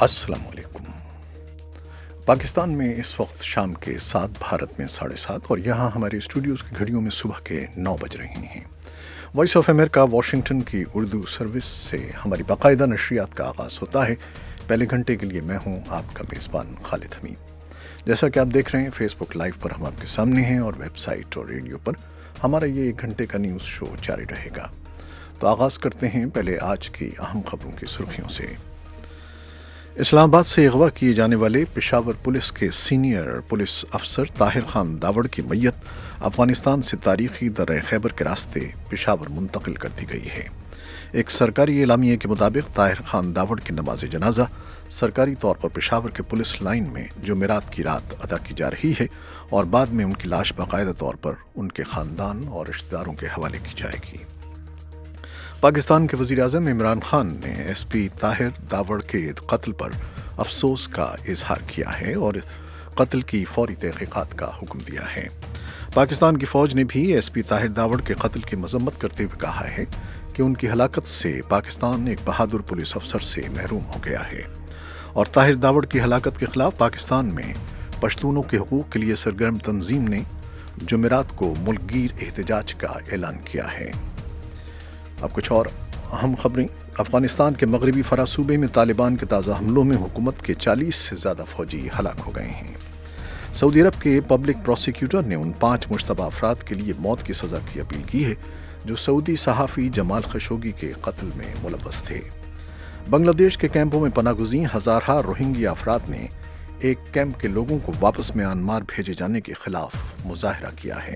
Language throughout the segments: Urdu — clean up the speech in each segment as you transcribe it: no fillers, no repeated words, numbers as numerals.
अस्सलाम वालेकुम। पाकिस्तान में इस वक्त शाम के 7, भारत में 7:30 और यहाँ हमारे स्टूडियोज़ की घड़ियों में सुबह के 9 बज रहे हैं। वॉइस ऑफ अमेरिका वाशिंगटन की उर्दू सर्विस से हमारी बाकायदा नशरियात का आगाज़ होता है। पहले घंटे के लिए मैं हूँ आपका मेज़बान खालिद हमीद। जैसा कि आप देख रहे हैं, फेसबुक लाइव पर हम आपके सामने हैं और वेबसाइट और रेडियो पर हमारा ये 1 घंटे का न्यूज़ शो जारी रहेगा। तो आगाज़ करते हैं पहले आज की अहम खबरों की सुर्खियों से। इस्लामाबाद से अगवा किए जाने वाले पेशावर पुलिस के सीनियर पुलिस अफसर ताहिर खान दावड़ की मैयत अफगानिस्तान से तारीखी दर्रे खैबर के रास्ते पेशावर मुंतकिल कर दी गई है। एक सरकारी एलामिये के मुताबिक ताहिर खान दावड़ की नमाज जनाजा सरकारी तौर पर पेशावर के पुलिस लाइन में जुमेरात की रात अदा की जा रही है और बाद में उनकी लाश बाकायदा तौर पर उनके ख़ानदान और रिश्तेदारों के हवाले की जाएगी। पाकिस्तान के वज़ीर-ए-आज़म इमरान खान ने एसपी ताहिर दावड़ के कत्ल पर अफसोस का इजहार किया है और कत्ल की फौरी तहक़ीक़ात का हुक्म दिया है। पाकिस्तान की फ़ौज ने भी एसपी ताहिर दावड़ के कत्ल की मज़म्मत करते हुए कहा है कि उनकी हलाकत से पाकिस्तान एक बहादुर पुलिस अफसर से महरूम हो गया है और ताहिर दावड़ की हलाकत के खिलाफ पाकिस्तान में पश्तूनों के हकूक़ के लिए सरगर्म तंजीम ने जुमेरात को मुल्कगीर एहतजाज का ऐलान किया है। अब कुछ और अहम खबरें। अफगानिस्तान के मगरबी फरा सूबे में तालिबान के ताज़ा हमलों में हुकूमत के 40 से ज़्यादा फौजी हलाक हो गए हैं। सऊदी अरब के पब्लिक प्रोसिक्यूटर ने उन 5 मुश्तबा अफराद के लिए मौत की सज़ा की अपील की है जो सऊदी सहाफ़ी जमाल खशोगी के कत्ल में मुलव्वस थे। बांग्लादेश के कैंपों में पनागुज़ीं हज़ारा रोहिंग्या अफराद ने एक कैंप के लोगों को वापस म्यांमार भेजे जाने के खिलाफ मुजाहरा किया है।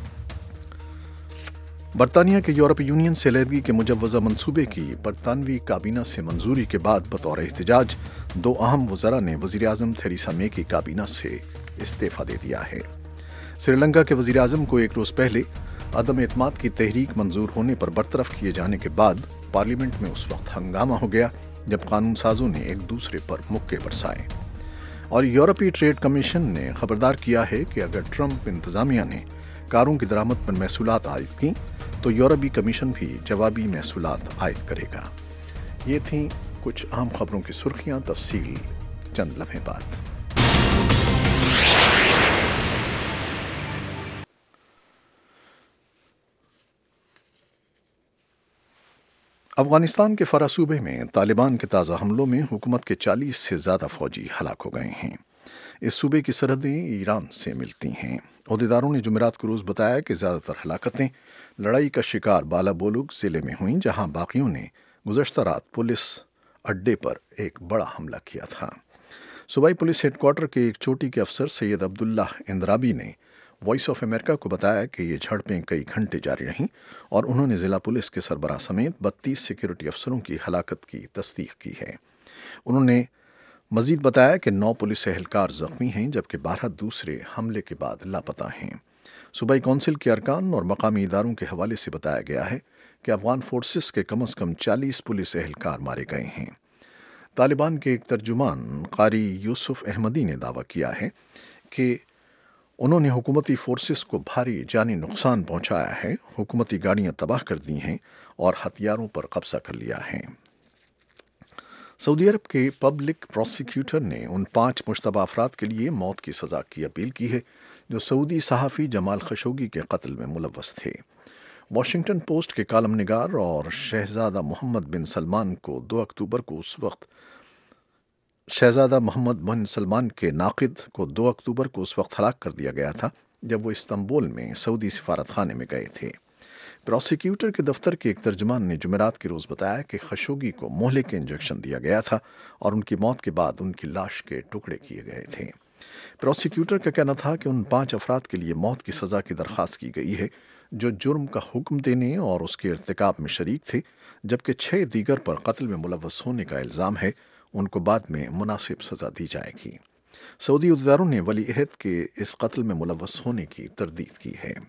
बरतानिया के यूरोपीय यूनियन से अलहदगी के मुजव्वज़ा मंसूबे की बरतानवी काबीना से मंजूरी के बाद बतौर एहतजाज 2 अहम वज़रा ने वज़ीर-ए-आज़म थेरेसा मे की काबीना से इस्तीफ़ा दे दिया है। श्रीलंका के वज़ीर-ए-आज़म को एक रोज़ पहले अदम एतमाद की तहरीक मंजूर होने पर बरतरफ किए जाने के बाद पार्लियामेंट में उस वक्त हंगामा हो गया जब कानून साजों ने एक दूसरे पर मुक्के बरसाए और यूरोपीय ट्रेड कमीशन ने खबरदार किया है कि अगर ट्रंप इंतज़ामिया ने कारों की दरामद पर महसूलात आयद की तो यूरोपीय कमीशन भी जवाबी महसूलात आयद करेगा। ये थीं कुछ अहम खबरों की सुर्खियां, तफसील चंद लम्हे बाद। अफगानिस्तान के फरा सूबे में तालिबान के ताज़ा हमलों में हुकूमत के 40 से ज़्यादा फौजी हलाक हो गए हैं। इस सूबे की सरहदें ईरान से मिलती हैं। ओहदेदारों ने जुमेरात को रोज़ बताया कि ज़्यादातर हलाकतें लड़ाई का शिकार बालाबोलुग ज़िले में हुईं, जहां बाकियों ने गुज़श्ता रात पुलिस अड्डे पर एक बड़ा हमला किया था। सूबाई पुलिस हेडक्वार्टर के एक चोटी के अफसर सैयद अब्दुल्लाह इंदराबी ने वॉइस ऑफ अमेरिका को बताया कि ये झड़पें कई घंटे जारी रहीं और उन्होंने ज़िला पुलिस के सरबराह समेत 32 सिक्योरिटी अफसरों की हलाकत की तस्दीक की है। उन्होंने मजीद बताया कि 9 पुलिस एहलकार जख्मी हैं जबकि 12 दूसरे हमले के बाद लापता हैं। सूबाई कौंसिल के अरकान और मकामी इदारों के हवाले से बताया गया है कि अफगान फोर्सेस के कम से कम 40 पुलिस एहलकार मारे गए हैं। तालिबान के एक तर्जुमान कारी यूसुफ अहमदी ने दावा किया है कि उन्होंने हुकूमती फोर्सेस को भारी जानी नुकसान पहुंचाया है, हुकूमती गाड़ियां तबाह कर दी हैं और हथियारों पर कब्जा कर लिया है। सऊदी अरब के पब्लिक प्रोसिक्यूटर ने उन 5 मुश्तबा अफराद के लिए मौत की सज़ा की अपील की है जो सऊदी सहाफ़ी जमाल खशोगी के कत्ल में मुलव्वस थे। वाशिंगटन पोस्ट के कालम निगार और शहजादा मोहम्मद बिन सलमान को 2 अक्टूबर को उस वक्त शहजादा मोहम्मद बिन सलमान के नाक़िद को 2 अक्टूबर को उस वक्त हलाक कर दिया गया था जब वो इस्तांबुल में सऊदी सिफारत खाने में गए थे। प्रोसिक्यूटर के दफ्तर के एक तर्जुमान ने जुमेरात के रोज़ बताया कि खशोगी को मोहल्ले के इंजेक्शन दिया गया था और उनकी मौत के बाद उनकी लाश के टुकड़े किए गए थे। प्रोसिक्यूटर का कहना था कि उन 5 अफराद के लिए मौत की सज़ा की दरख्वास्त की गई है जो जुर्म का हुक्म देने और उसके इर्तिकाब में शरीक थे, जबकि 6 दीगर पर कत्ल में मुलव्वस होने का इल्ज़ाम है। उनको बाद में मुनासिब सज़ा दी जाएगी। सऊदी उद्दारों ने वली अहद के इस कत्ल में मुलव्वस होने की तरदीद की है।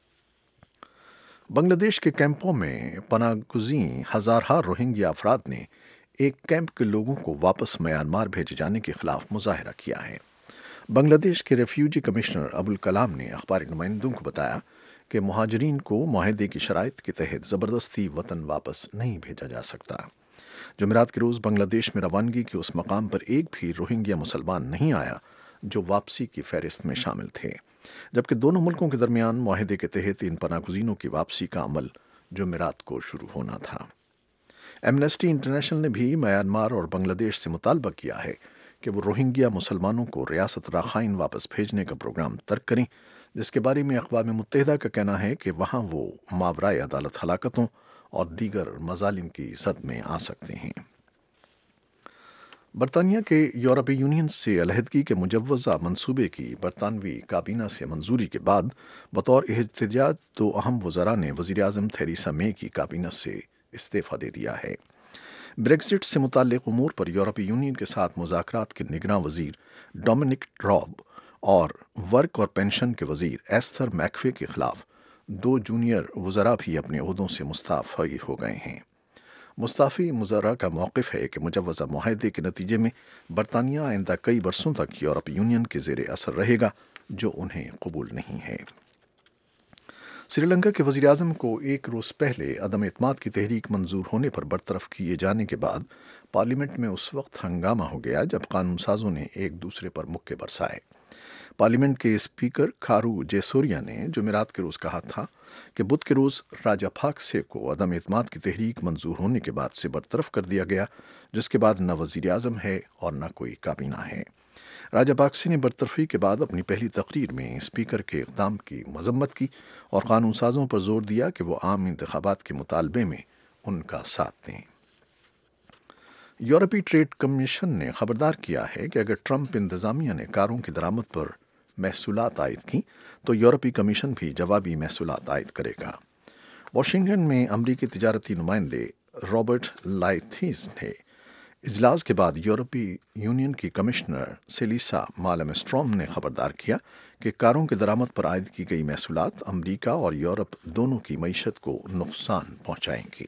बांग्लादेश के कैंपों में पनागुज़ीं हज़ारा रोहिंग्या अफराद ने एक कैंप के लोगों को वापस म्यांमार भेजे जाने के खिलाफ मुजाहरा किया है। बांग्लादेश के रेफ्यूजी कमिश्नर अबुल कलाम ने अखबारी नुमाइंदों को बताया कि मुहाजिरीन को मुआहदे की शराइत के तहत ज़बरदस्ती वतन वापस नहीं भेजा जा सकता। جمعرات کے روز بنگلہ دیش میں روانگی کے اس مقام پر ایک بھی روہنگیا مسلمان نہیں آیا جو واپسی کی فہرست میں شامل تھے، جبکہ دونوں ملکوں کے درمیان معاہدے کے تحت ان پناہ گزینوں کی واپسی کا عمل جمعرات کو شروع ہونا تھا۔ ایمنسٹی انٹرنیشنل نے بھی میانمار اور بنگلہ دیش سے مطالبہ کیا ہے کہ وہ روہنگیا مسلمانوں کو ریاست راخائن واپس بھیجنے کا پروگرام ترک کریں، جس کے بارے میں اقوام متحدہ کا کہنا ہے کہ وہاں وہ ماورائے عدالت ہلاکتوں اور دیگر مظالم کی زد میں آ سکتے ہیں۔ برطانیہ کے یورپی یونین سے علیحدگی کے مجوزہ منصوبے کی برطانوی کابینہ سے منظوری کے بعد بطور احتجاج دو اہم وزراء نے وزیر اعظم تھیریسا مے کی کابینہ سے استعفیٰ دے دیا ہے۔ بریگزٹ سے متعلق امور پر یورپی یونین کے ساتھ مذاکرات کے نگراں وزیر ڈومنک راب اور ورک اور پینشن کے وزیر ایستھر میکفے کے خلاف دو جونیئر وزراء بھی اپنے عہدوں سے مستعفی ہو گئے ہیں۔ مستعفی وزراء کا موقف ہے کہ مجوزہ معاہدے کے نتیجے میں برطانیہ آئندہ کئی برسوں تک یورپی یونین کے زیر اثر رہے گا، جو انہیں قبول نہیں ہے۔ سری لنکا کے وزیر اعظم کو ایک روز پہلے عدم اعتماد کی تحریک منظور ہونے پر برطرف کیے جانے کے بعد پارلیمنٹ میں اس وقت ہنگامہ ہو گیا جب قانون سازوں نے ایک دوسرے پر مکے برسائے۔ پارلیمنٹ کے اسپیکر کھارو جے سوریا نے جمعرات کے روز کہا تھا کہ بدھ کے روز راجہ پاکسے کو عدم اعتماد کی تحریک منظور ہونے کے بعد سے برطرف کر دیا گیا، جس کے بعد نہ وزیر اعظم ہے اور نہ کوئی کابینہ ہے۔ راجہ پاکسے نے برطرفی کے بعد اپنی پہلی تقریر میں اسپیکر کے اقدام کی مذمت کی اور قانون سازوں پر زور دیا کہ وہ عام انتخابات کے مطالبے میں ان کا ساتھ دیں۔ یورپی ٹریڈ کمیشن نے خبردار کیا ہے کہ اگر ٹرمپ انتظامیہ نے کاروں کی درآمد پر محصولات عائد کی تو یورپی کمیشن بھی جوابی محصولات عائد کرے گا۔ واشنگٹن میں امریکی تجارتی نمائندے رابرٹ لائتھیز نے اجلاس کے بعد یورپی یونین کی کمشنر سیلیسا مالمسٹروم نے خبردار کیا کہ کاروں کے درآمد پر عائد کی گئی محصولات امریکہ اور یورپ دونوں کی معیشت کو نقصان پہنچائیں گی۔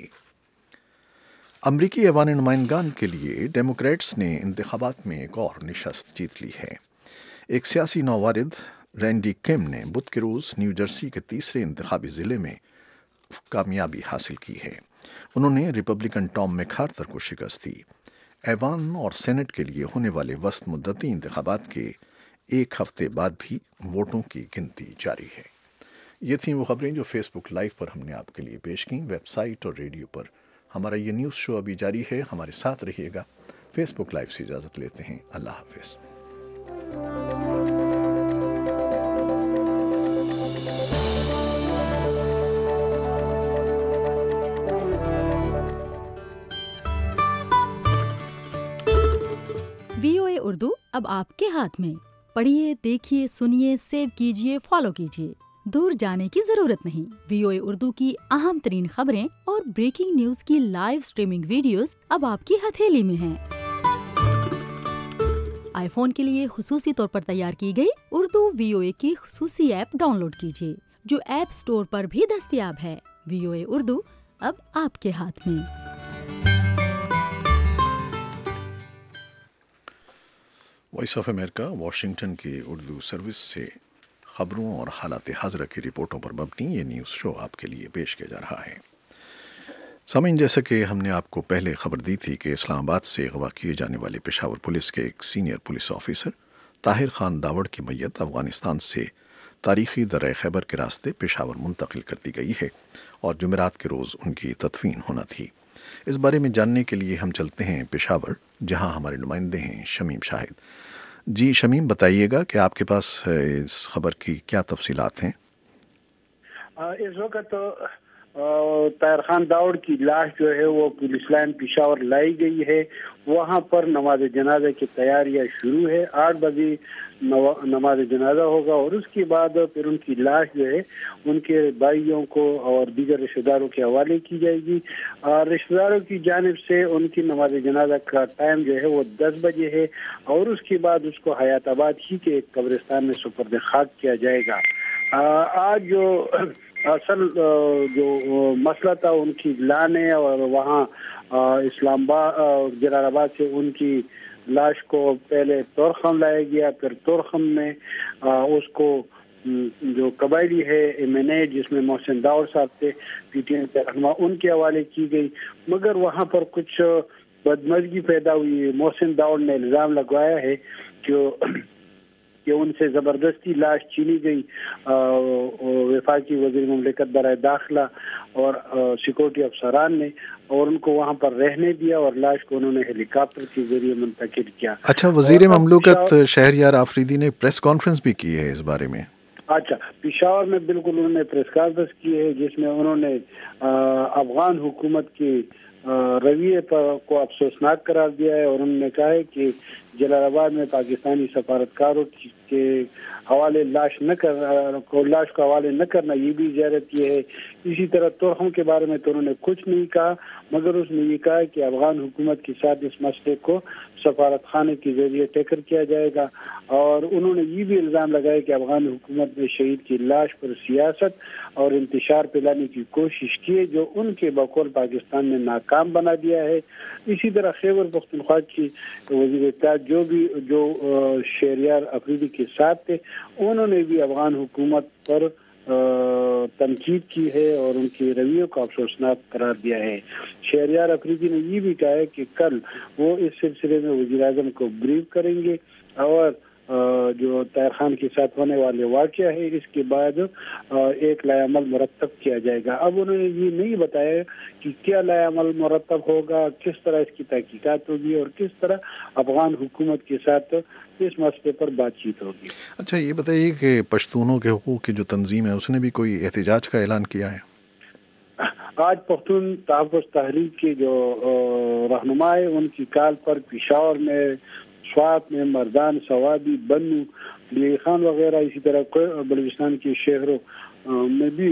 امریکی ایوان نمائندگان کے لیے ڈیموکریٹس نے انتخابات میں ایک اور نشست جیت لی ہے۔ ایک سیاسی نوارد رینڈی کیم نے بدھ کے روز نیو جرسی کے تیسرے انتخابی ضلع میں کامیابی حاصل کی ہے۔ انہوں نے ریپبلکن ٹام میکارتر کو شکست دی۔ ایوان اور سینٹ کے لیے ہونے والے وسط مدتی انتخابات کے ایک ہفتے بعد بھی ووٹوں کی گنتی جاری ہے۔ یہ تھیں وہ خبریں جو فیس بک لائیو پر ہم نے آپ کے لیے پیش کیں۔ ویب سائٹ اور ریڈیو پر ہمارا یہ نیوز شو ابھی جاری ہے، ہمارے ساتھ رہیے گا۔ فیس بک لائیو سے اجازت لیتے ہیں، اللہ حافظ۔ VOA اردو اب آپ کے ہاتھ میں، پڑھیے، دیکھیے، سنیے، سیو کیجیے، فالو کیجیے، دور جانے کی ضرورت نہیں۔ VOA اردو کی اہم ترین خبریں اور بریکنگ نیوز کی لائیو سٹریمنگ ویڈیوز اب آپ کی ہتھیلی میں ہیں۔ آئی فون کے لیے خصوصی طور پر تیار کی گئی اردو VOA کی خصوصی ایپ ڈاؤن لوڈ کیجیے، جو ایپ سٹور پر بھی دستیاب ہے۔ VOA اردو اب آپ کے ہاتھ میں۔ وائس آف امریکہ واشنگٹن کی اردو سروس سے خبروں اور حالات حاضرہ کی رپورٹوں پر مبنی یہ نیوز شو آپ کے لیے پیش کیا جا رہا ہے۔ سامعین، جیسا کہ ہم نے آپ کو پہلے خبر دی تھی کہ اسلام آباد سے اغوا کیے جانے والے پشاور پولیس کے ایک senior police officer Tahir Khan Dawar کی میت افغانستان سے تاریخی درہ خیبر کے راستے پشاور منتقل کر دی گئی ہے اور جمعرات کے روز ان کی تدفین ہونا تھی۔ اس بارے میں جاننے کے لیے ہم چلتے ہیں پشاور، جہاں ہمارے نمائندے ہیں شمیم شاہد۔ جی شمیم، بتائیے گا کہ آپ کے پاس اس خبر کی کیا تفصیلات ہیں؟ اس وقت طاہر خان داوڑ کی لاش جو ہے وہ پولیس لائن پشاور لائی گئی ہے۔ وہاں پر نماز جنازہ کی تیاریاں شروع ہے۔ 8 بجے نماز جنازہ ہوگا اور اس کے بعد پھر ان کی لاش جو ہے ان کے بھائیوں کو اور دیگر رشتہ داروں کے حوالے کی جائے گی۔ رشتہ داروں کی جانب سے ان کی نماز جنازہ کا ٹائم جو ہے وہ 10 بجے ہے اور اس کے بعد اس کو حیات آباد ہی کے ایک قبرستان میں سپرد خاک کیا جائے گا۔ آج جو اصل جو مسئلہ تھا ان کی لانے اور وہاں اسلام آباد جلال آباد سے ان کی لاش کو پہلے تورخم لایا گیا، پھر تورخم میں اس کو جو قبائلی ہے MNA جس میں محسن داوڑ صاحب تھے، PTN کے رہنما، ان کے حوالے کی گئی، مگر وہاں پر کچھ بدمزگی پیدا ہوئی. محسن داؤڑ نے الزام لگوایا ہے کہ ان سے زبردستی لاش چھینی گئی. وفاقی وزیر مملکت برائے داخلہ اور سیکورٹی افسران نے، اور ان کو وہاں پر رہنے دیا اور لاش کو انہوں نے ہیلی کاپٹر کے ذریعے منتقل کیا. اچھا، وزیر مملکت شہریار آفریدی نے پریس کانفرنس بھی کی ہے اس بارے میں. اچھا، پشاور میں بالکل انہوں نے پریس کانفرنس کی ہے جس میں انہوں نے افغان حکومت کے رویے کو افسوسناک قرار دیا ہے، اور انہوں نے کہا ہے کہ جلال آباد میں پاکستانی سفارتکاروں کے حوالے لاش کو حوالے نہ کرنا یہ بھی زیارت کی ہے. اسی طرح ترہم کے بارے میں تو انہوں نے کچھ نہیں کہا، مگر اس نے یہ کہا کہ افغان حکومت کے ساتھ اس مسئلے کو سفارت خانے کے ذریعے ٹیکل کیا جائے گا. اور انہوں نے یہ بھی الزام لگایا کہ افغان حکومت نے شہید کی لاش پر سیاست اور انتشار پھیلانے کی کوشش کی ہے، جو ان کے بقول پاکستان نے ناکام بنا دیا ہے. اسی طرح خیبر پختونخوا کی وزیر اطلاعات جو شہریار آفریدی کے ساتھ تھے، انہوں نے بھی افغان حکومت پر تنقید کی ہے اور ان کے رویے کو افسوسناک قرار دیا ہے. شہریار آفریدی نے یہ بھی کہا ہے کہ کل وہ اس سلسلے میں وزیر اعظم کو بریف کریں گے، اور جو طاہر خان کے ساتھ ہونے والے واقعہ ہے اس کے بعد ایک لائحہ عمل مرتب کیا جائے گا. اب انہوں نے یہ نہیں بتایا کہ کیا لائحہ عمل مرتب ہوگا، کس طرح اس کی تحقیقات ہوگی اور کس طرح افغان حکومت کے ساتھ اس مسئلے پر بات چیت ہوگی. اچھا، یہ بتائیے کہ پشتونوں کے حقوق کی جو تنظیم ہے اس نے بھی کوئی احتجاج کا اعلان کیا ہے؟ آج پختون تحفظ تحریک کے جو رہنما ہے ان کی کال پر پشاور میں، سوات میں، مردان، سوابی، بنو، علی خان وغیرہ، اسی طرح بلوچستان کے شہروں میں بھی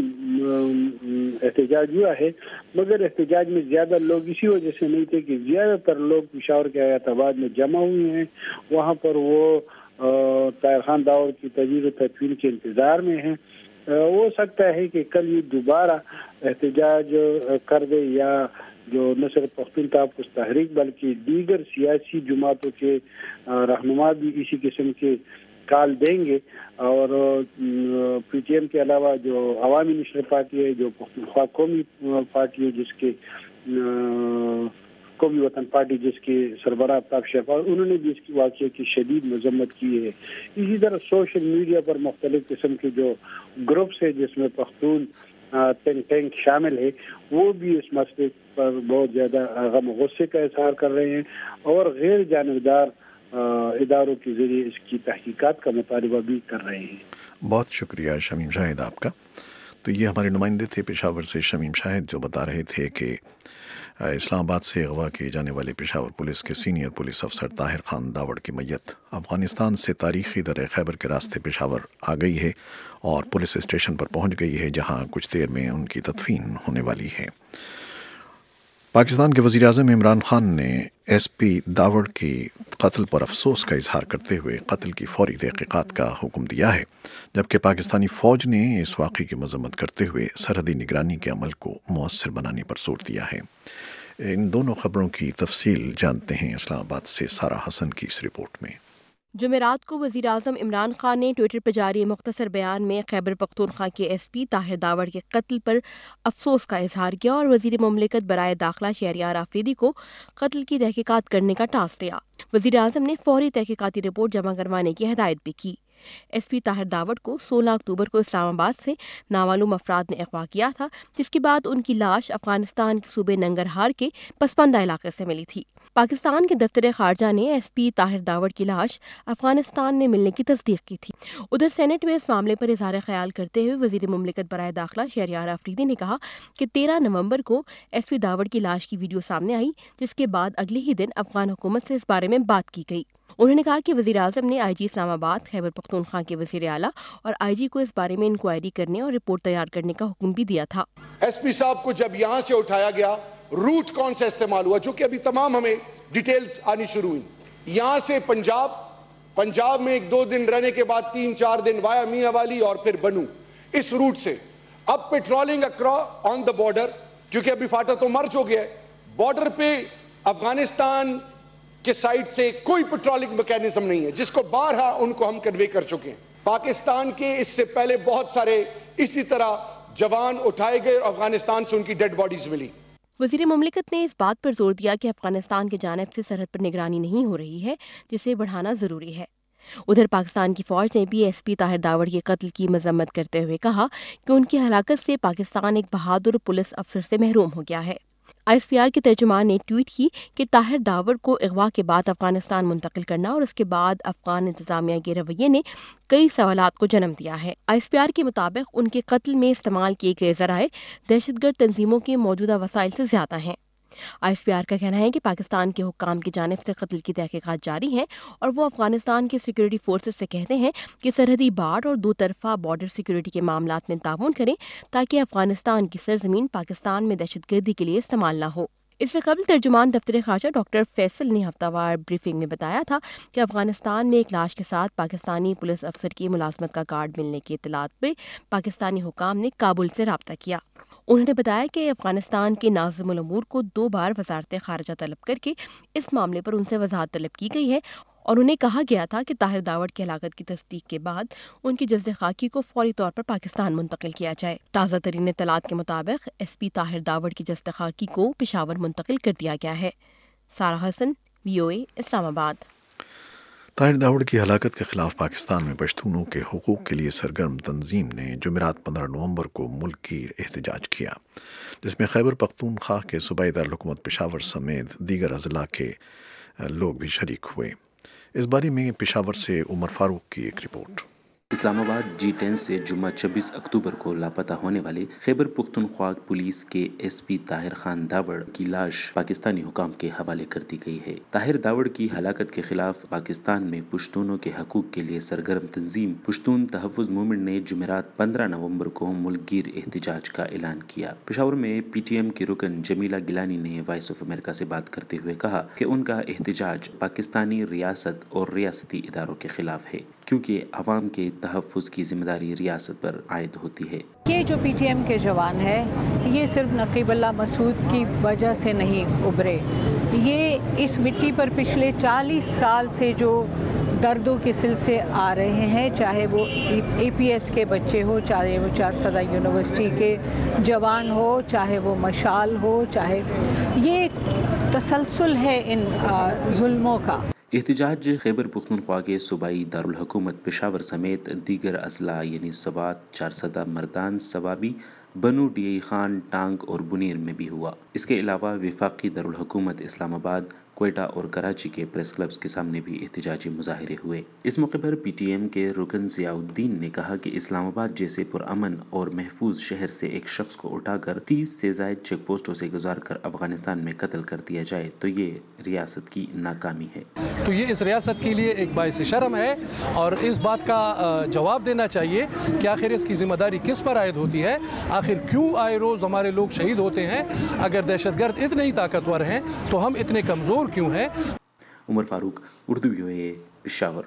احتجاج ہوا ہے. مگر احتجاج میں زیادہ لوگ اسی وجہ سے نہیں تھے کہ زیادہ تر لوگ پشاور کے حیات آباد میں جمع ہوئے ہیں. وہاں پر وہ طاہر خان داؤڑ کی تجدید و تدفین کے انتظار میں ہیں. ہو سکتا ہے کہ کل یہ دوبارہ احتجاج کر دے، یا جو نہ صرف پختون تحفظ تحریک بلکہ دیگر سیاسی جماعتوں کے رہنما بھی اسی قسم کے کال دیں گے. اور پی ٹی ایم کے علاوہ جو عوامی نیشنل پارٹی ہے، جو پختونخوا قومی پارٹی ہے، جس کے قومی وطن پارٹی جس کے سربراہ آفتاب شفاق، انہوں نے بھی اس کی واقعے کی شدید مذمت کی ہے. اسی طرح سوشل میڈیا پر مختلف قسم کے جو گروپس ہیں جس میں پختون ٹینک شامل ہے، وہ بھی اس مسئلے پر بہت زیادہ غم و غصے کا اظہار کر رہے ہیں اور غیر جانبدار اداروں کے ذریعے اس کی تحقیقات کا مطالبہ بھی کر رہے ہیں. بہت شکریہ شمیم شاہد آپ کا. تو یہ ہمارے نمائندے تھے پشاور سے شمیم شاہد، جو بتا رہے تھے کہ اسلام آباد سے اغوا کیے جانے والے پشاور پولیس کے سینئر پولیس افسر طاہر خان داوڑ کی میت افغانستان سے تاریخی درہ خیبر کے راستے پشاور آ گئی ہے اور پولیس اسٹیشن پر پہنچ گئی ہے، جہاں کچھ دیر میں ان کی تدفین ہونے والی ہے. پاکستان کے وزیر اعظم عمران خان نے ایس پی داوڑ کی قتل پر افسوس کا اظہار کرتے ہوئے قتل کی فوری تحقیقات کا حکم دیا ہے، جبکہ پاکستانی فوج نے اس واقعے کی مذمت کرتے ہوئے سرحدی نگرانی کے عمل کو مؤثر بنانے پر زور دیا ہے. ان دونوں خبروں کی تفصیل جانتے ہیں اسلام آباد سے سارہ حسن کی اس رپورٹ میں. جمعرات کو وزیر اعظم عمران خان نے ٹویٹر پر جاری مختصر بیان میں خیبر پختونخوا کے ایس پی طاہر داوڑ کے قتل پر افسوس کا اظہار کیا اور وزیر مملکت برائے داخلہ شہریار آفریدی کو قتل کی تحقیقات کرنے کا ٹاسک دیا. وزیر اعظم نے فوری تحقیقاتی رپورٹ جمع کروانے کی ہدایت بھی کی. ایس پی طاہر داوڑ کو 16 اکتوبر کو اسلام آباد سے نامعلوم افراد نے اغوا کیا تھا، جس کے بعد ان کی لاش افغانستان کے صوبے ننگرہار کے پسماندہ علاقے سے ملی تھی. پاکستان کے دفتر خارجہ نے ایس پی طاہر داوڑ کی لاش افغانستان میں ملنے کی تصدیق کی تھی. ادھر سینٹ میں اس معاملے پر اظہار خیال کرتے ہوئے وزیر مملکت برائے داخلہ شہریار آفریدی نے کہا کہ 13 نومبر کو ایس پی داوڑ کی لاش کی ویڈیو سامنے آئی، جس کے بعد اگلے ہی دن افغان حکومت سے اس بارے میں بات کی گئی. انہوں نے کہا کہ وزیر اعظم نے آئی جی اسلام آباد خیبر پختونخوا کے وزیر اعلیٰ اور آئی جی کو اس بارے میں انکوائری کرنے اور رپورٹ تیار کرنے کا حکم بھی دیا تھا. ایس پی صاحب کو جب یہاں سے اٹھایا گیا، روٹ کون سا استعمال ہوا، جو کہ ابھی تمام ہمیں ڈیٹیلز آنی شروع ہوئی. یہاں سے پنجاب میں 1-2 دن رہنے کے بعد 3-4 دن وایا میاں والی اور پھر بنو، اس روٹ سے اب patrolling across on the border, کیونکہ ابھی فاٹا تو مرج ہو گیا ہے. بارڈر پہ افغانستان کے سائڈ سے کوئی پیٹرولنگ میکینزم نہیں ہے، جس کو بارہا ان کو ہم کنوے کر چکے ہیں. پاکستان کے اس سے پہلے بہت سارے اسی طرح جوان اٹھائے گئے اور افغانستان سے ان کی ڈیڈ باڈیز ملی. وزیر مملکت نے اس بات پر زور دیا کہ افغانستان کی جانب سے سرحد پر نگرانی نہیں ہو رہی ہے، جسے بڑھانا ضروری ہے۔ ادھر پاکستان کی فوج نے بھی ایس پی طاہر داوڑ کے قتل کی مذمت کرتے ہوئے کہا کہ ان کی ہلاکت سے پاکستان ایک بہادر پولیس افسر سے محروم ہو گیا ہے۔ آئی ایس پی آر کے ترجمان نے ٹویٹ کی کہ طاہر داوڑ کو اغوا کے بعد افغانستان منتقل کرنا اور اس کے بعد افغان انتظامیہ کے رویے نے کئی سوالات کو جنم دیا ہے۔ آئی ایس پی آر کے مطابق ان کے قتل میں استعمال کیے گئے ذرائع دہشت گرد تنظیموں کے موجودہ وسائل سے زیادہ ہیں۔ آئی ایس پی آر کا کہنا ہے کہ پاکستان کے حکام کی جانب سے قتل کی تحقیقات جاری ہیں اور وہ افغانستان کے سیکورٹی فورسز سے کہتے ہیں کہ سرحدی باڑ اور دو طرفہ بارڈر سیکورٹی کے معاملات میں تعاون کریں تاکہ افغانستان کی سرزمین پاکستان میں دہشت گردی کے لیے استعمال نہ ہو۔ اس سے قبل ترجمان دفتر خارجہ ڈاکٹر فیصل نے ہفتہ وار بریفنگ میں بتایا تھا کہ افغانستان میں ایک لاش کے ساتھ پاکستانی پولیس افسر کی ملازمت کا کارڈ ملنے کی اطلاعات پہ پاکستانی حکام نے کابل سے رابطہ کیا۔ انہوں نے بتایا کہ افغانستان کے ناظم الامور کو 2 بار وزارت خارجہ طلب کر کے اس معاملے پر ان سے وضاحت طلب کی گئی ہے اور انہیں کہا گیا تھا کہ طاہر داوڑ کی ہلاکت کی تصدیق کے بعد ان کی جسد خاکی کو فوری طور پر پاکستان منتقل کیا جائے۔ تازہ ترین اطلاعات کے مطابق ایس پی طاہر داوڑ کی جسد خاکی کو پشاور منتقل کر دیا گیا ہے۔ سارہ حسن، VOA اسلام آباد۔ طاہر داوڑ کی ہلاکت کے خلاف پاکستان میں پشتونوں کے حقوق کے لیے سرگرم تنظیم نے جمعرات 15 نومبر کو ملک گیر احتجاج کیا، جس میں خیبر پختونخوا کے صوبائی دارالحکومت پشاور سمیت دیگر اضلاع کے لوگ بھی شریک ہوئے۔ اس بارے میں پشاور سے عمر فاروق کی ایک رپورٹ۔ اسلام آباد G10 سے جمعہ 26 اکتوبر کو لاپتہ ہونے والے خیبر پختونخوا پولیس کے ایس پی طاہر خان داوڑ کی لاش پاکستانی حکام کے حوالے کر دی گئی ہے۔ طاہر داوڑ کی ہلاکت کے خلاف پاکستان میں پشتونوں کے حقوق کے لیے سرگرم تنظیم پشتون تحفظ موومنٹ نے جمعرات 15 نومبر کو ملک گیر احتجاج کا اعلان کیا۔ پشاور میں PTM کی رکن جمیلہ گیلانی نے وائس آف امریکہ سے بات کرتے ہوئے کہا کہ ان کا احتجاج پاکستانی ریاست اور ریاستی اداروں کے خلاف ہے، کیونکہ عوام کے تحفظ کی ذمہ داری ریاست پر عائد ہوتی ہے۔ یہ جو PTM کے جوان ہے، یہ صرف نقیب اللہ مسعود کی وجہ سے نہیں ابھرے، یہ اس مٹی پر پچھلے 40 سال سے جو دردوں کے سلسلے آ رہے ہیں، چاہے وہ APS کے بچے ہو، چاہے وہ 400 یونیورسٹی کے جوان ہو، چاہے وہ مشال ہو، چاہے یہ تسلسل ہے ان ظلموں کا۔ احتجاج خیبر پختونخوا کے صوبائی دارالحکومت پشاور سمیت دیگر اضلاع یعنی سوات، 400 مردان، سوابی، بنو ڈی ای خان، ٹانگ اور بنیر میں بھی ہوا۔ اس کے علاوہ وفاقی دارالحکومت اسلام آباد، کوئٹہ اور کراچی کے پریس کلبز کے سامنے بھی احتجاجی مظاہرے ہوئے۔ اس موقع پر PTM کے رکن ضیاء الدین نے کہا کہ اسلام آباد جیسے پرامن اور محفوظ شہر سے ایک شخص کو اٹھا کر 30 سے زائد چیک پوسٹوں سے گزار کر افغانستان میں قتل کر دیا جائے تو یہ ریاست کی ناکامی ہے۔ تو یہ اس ریاست کے لیے ایک باعث شرم ہے اور اس بات کا جواب دینا چاہیے کہ آخر اس کی ذمہ داری کس پر عائد ہوتی ہے، آخر کیوں آئے روز ہمارے لوگ شہید ہوتے ہیں؟ اگر دہشت گرد اتنے ہی طاقتور ہیں تو ہم اتنے کمزور کیوں ہیں؟ عمر فاروق، اردو VOA پشاور۔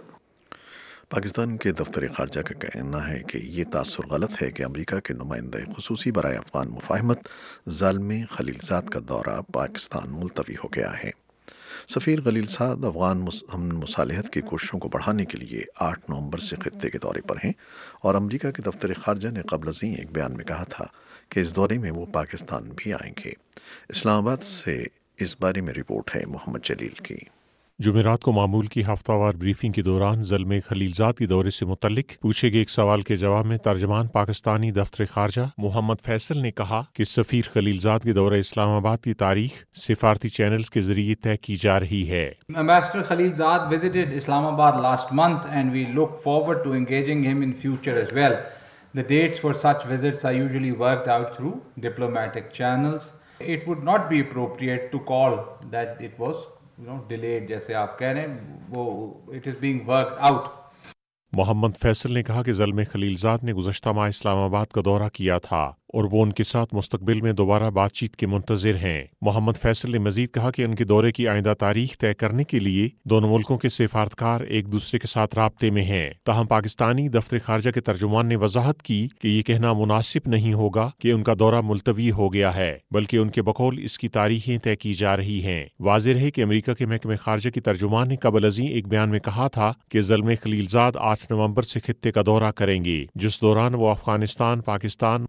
پاکستان کے دفتر خارجہ کا کہنا ہے کہ یہ تاثر غلط ہے کہ امریکا کے نمائندہ خصوصی برائے افغان مفاہمت زلمے خلیلزاد کا دورہ پاکستان ملتوی ہو گیا ہے۔ سفیر خلیلزاد افغان مصالحت کی کوششوں کو بڑھانے کے لیے 8 نومبر سے خطے کے دورے پر ہیں اور امریکہ کے دفتر خارجہ نے قبل ازیں ایک بیان میں کہا تھا کہ اس دورے میں وہ پاکستان بھی آئیں گے۔ اسلام آباد سے اس بارے میں رپورٹ ہے محمد جلیل کی۔ جمعرات کو معمول کی ہفتہ وار بریفنگ کے دوران زلمے خلیلزاد کے دورے سے متعلق پوچھے گئے ایک سوال کے جواب میں ترجمان پاکستانی دفتر خارجہ محمد فیصل نے کہا کہ سفیر خلیلزاد کے دورہ اسلام آباد کی تاریخ سفارتی چینلز کے ذریعے طے کی جا رہی ہے۔ Ambassador Khalilzad visited Islamabad last month and we look forward to engaging him in future as well. The dates for such visits are usually worked out through diplomatic channels. It would not be appropriate to call that it was delayed جیسے آپ کہہ رہے ہیں، وہ it is being worked out. محمد فیصل نے کہا کہ زلمے خلیلزاد نے گزشتہ ماہ اسلام آباد کا دورہ کیا تھا اور وہ ان کے ساتھ مستقبل میں دوبارہ بات چیت کے منتظر ہیں۔ محمد فیصل نے مزید کہا کہ ان کے دورے کی آئندہ تاریخ طے کرنے کے لیے دونوں ملکوں کے سفارتکار ایک دوسرے کے ساتھ رابطے میں ہیں۔ تاہم پاکستانی دفتر خارجہ کے ترجمان نے وضاحت کی کہ یہ کہنا مناسب نہیں ہوگا کہ ان کا دورہ ملتوی ہو گیا ہے، بلکہ ان کے بقول اس کی تاریخیں طے کی جا رہی ہیں۔ واضح رہے کہ امریکہ کے محکمہ خارجہ کی ترجمان نے قبل ازیں ایک بیان میں کہا تھا کہ زلمے خلیلزاد 8 نومبر سے خطے کا دورہ کریں گے، جس دوران وہ افغانستان، پاکستان، متحدہ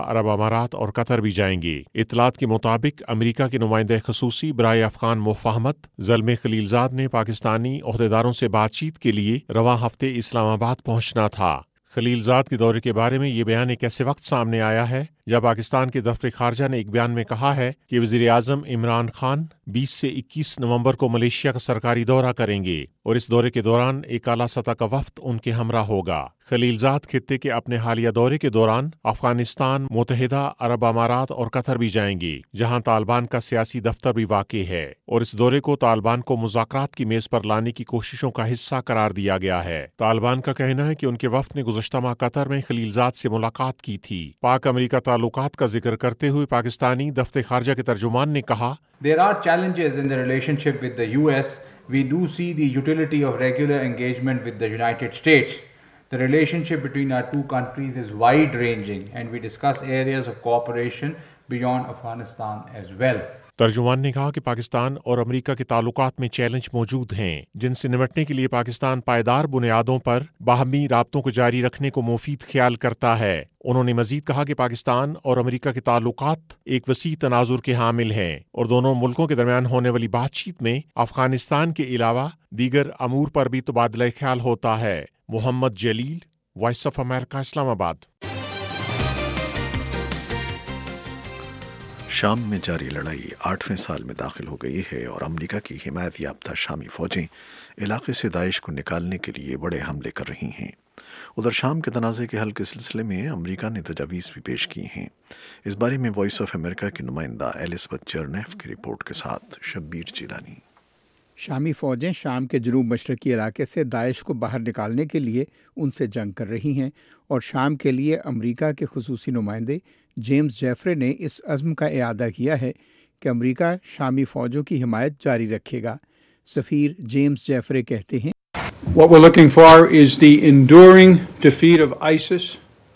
अरब अमारात और कतर भी जाएंगे। इतलात के मुताबिक अमेरिका के नुमाइंदे खसूसी बराए अफगान मुफाहमत ज़ल्मे खलीलजाद ने पाकिस्तानी ओहदेदारों से बातचीत के लिए रवां हफ्ते इस्लामाबाद पहुंचना था। खलीलजाद के दौरे के बारे में ये बयान एक ऐसे वक्त सामने आया है जब पाकिस्तान के दफ्तर खारजा ने एक बयान में कहा है कि वज़ीर आज़म इमरान खान 20 से 21 नवंबर को मलेशिया का सरकारी दौरा करेंगे और इस दौरे के दौरान एक आला सतह का वफ्द उनके हमरा होगा। खलीलजाद खित्ते के अपने हालिया दौरे के दौरान अफगानिस्तान, मुत्तहिदा अरब अमारात और कतर भी जाएंगे, जहां तालिबान का सियासी दफ्तर भी वाक़ है, और इस दौरे को तालिबान को मुज़ाकरात की मेज़ पर लाने की कोशिशों का हिस्सा करार दिया गया है। तालिबान का कहना है कि उनके वफ्द ने गुज़श्ता माह कतर में खलीलजाद से मुलाकात की थी। पाक अमेरिका ताल्लुकात का जिक्र करते हुए पाकिस्तानी दफ्तर खारजा के तर्जुमान ने कहा, There are challenges in the relationship with the US. We do see the utility of regular engagement with the United States. The relationship between our two countries is wide-ranging and we discuss areas of cooperation beyond Afghanistan as well. तर्जुमान ने कहा कि पाकिस्तान और अमेरिका के ताल्लुकात में चैलेंज मौजूद हैं, जिनसे निपटने के लिए पाकिस्तान पायदार बुनियादों पर बाहमी राब्तों को जारी रखने को मुफीद ख्याल करता है। उन्होंने मजीद कहा कि पाकिस्तान और अमेरिका के ताल्लुकात एक वसी तनाजुर के हामिल हैं और दोनों मुल्कों के दरमियान होने वाली बातचीत में अफगानिस्तान के अलावा दीगर अमूर पर भी तबादला ख्याल होता है। Mohammad Jalil, voice of America, Islamabad. शाम में जारी लड़ाई 8वें साल में दाखिल हो गई है और अमेरिका की हिमायत याफ्ता शामी फ़ौजें इलाके से दाइश को निकालने के लिए बड़े हमले कर रही हैं। उधर शाम के तनाज़े के हल के सिलसिले में अमेरिका ने तजावीज़ भी पेश की हैं। इस बारे में वॉइस ऑफ अमेरिका की नुमाइंदा एलिज़ाबेथ चरनेफ की रिपोर्ट के साथ शब्बीर जिलानी। शामी फ़ौजें शाम के जनूब मशरक़ी इलाके से दाइश को बाहर निकालने के लिए उनसे जंग कर रही हैं और शाम के लिए अमेरिका के खुसूसी नुमाइंदे जेम्स जेफरे ने इस अज़्म का इआदा किया है कि अमेरिका शामी फ़ौजों की हिमायत जारी रखेगा। सफ़ीर जेम्स जेफरे कहते हैं, What we're looking for is the enduring defeat of ISIS,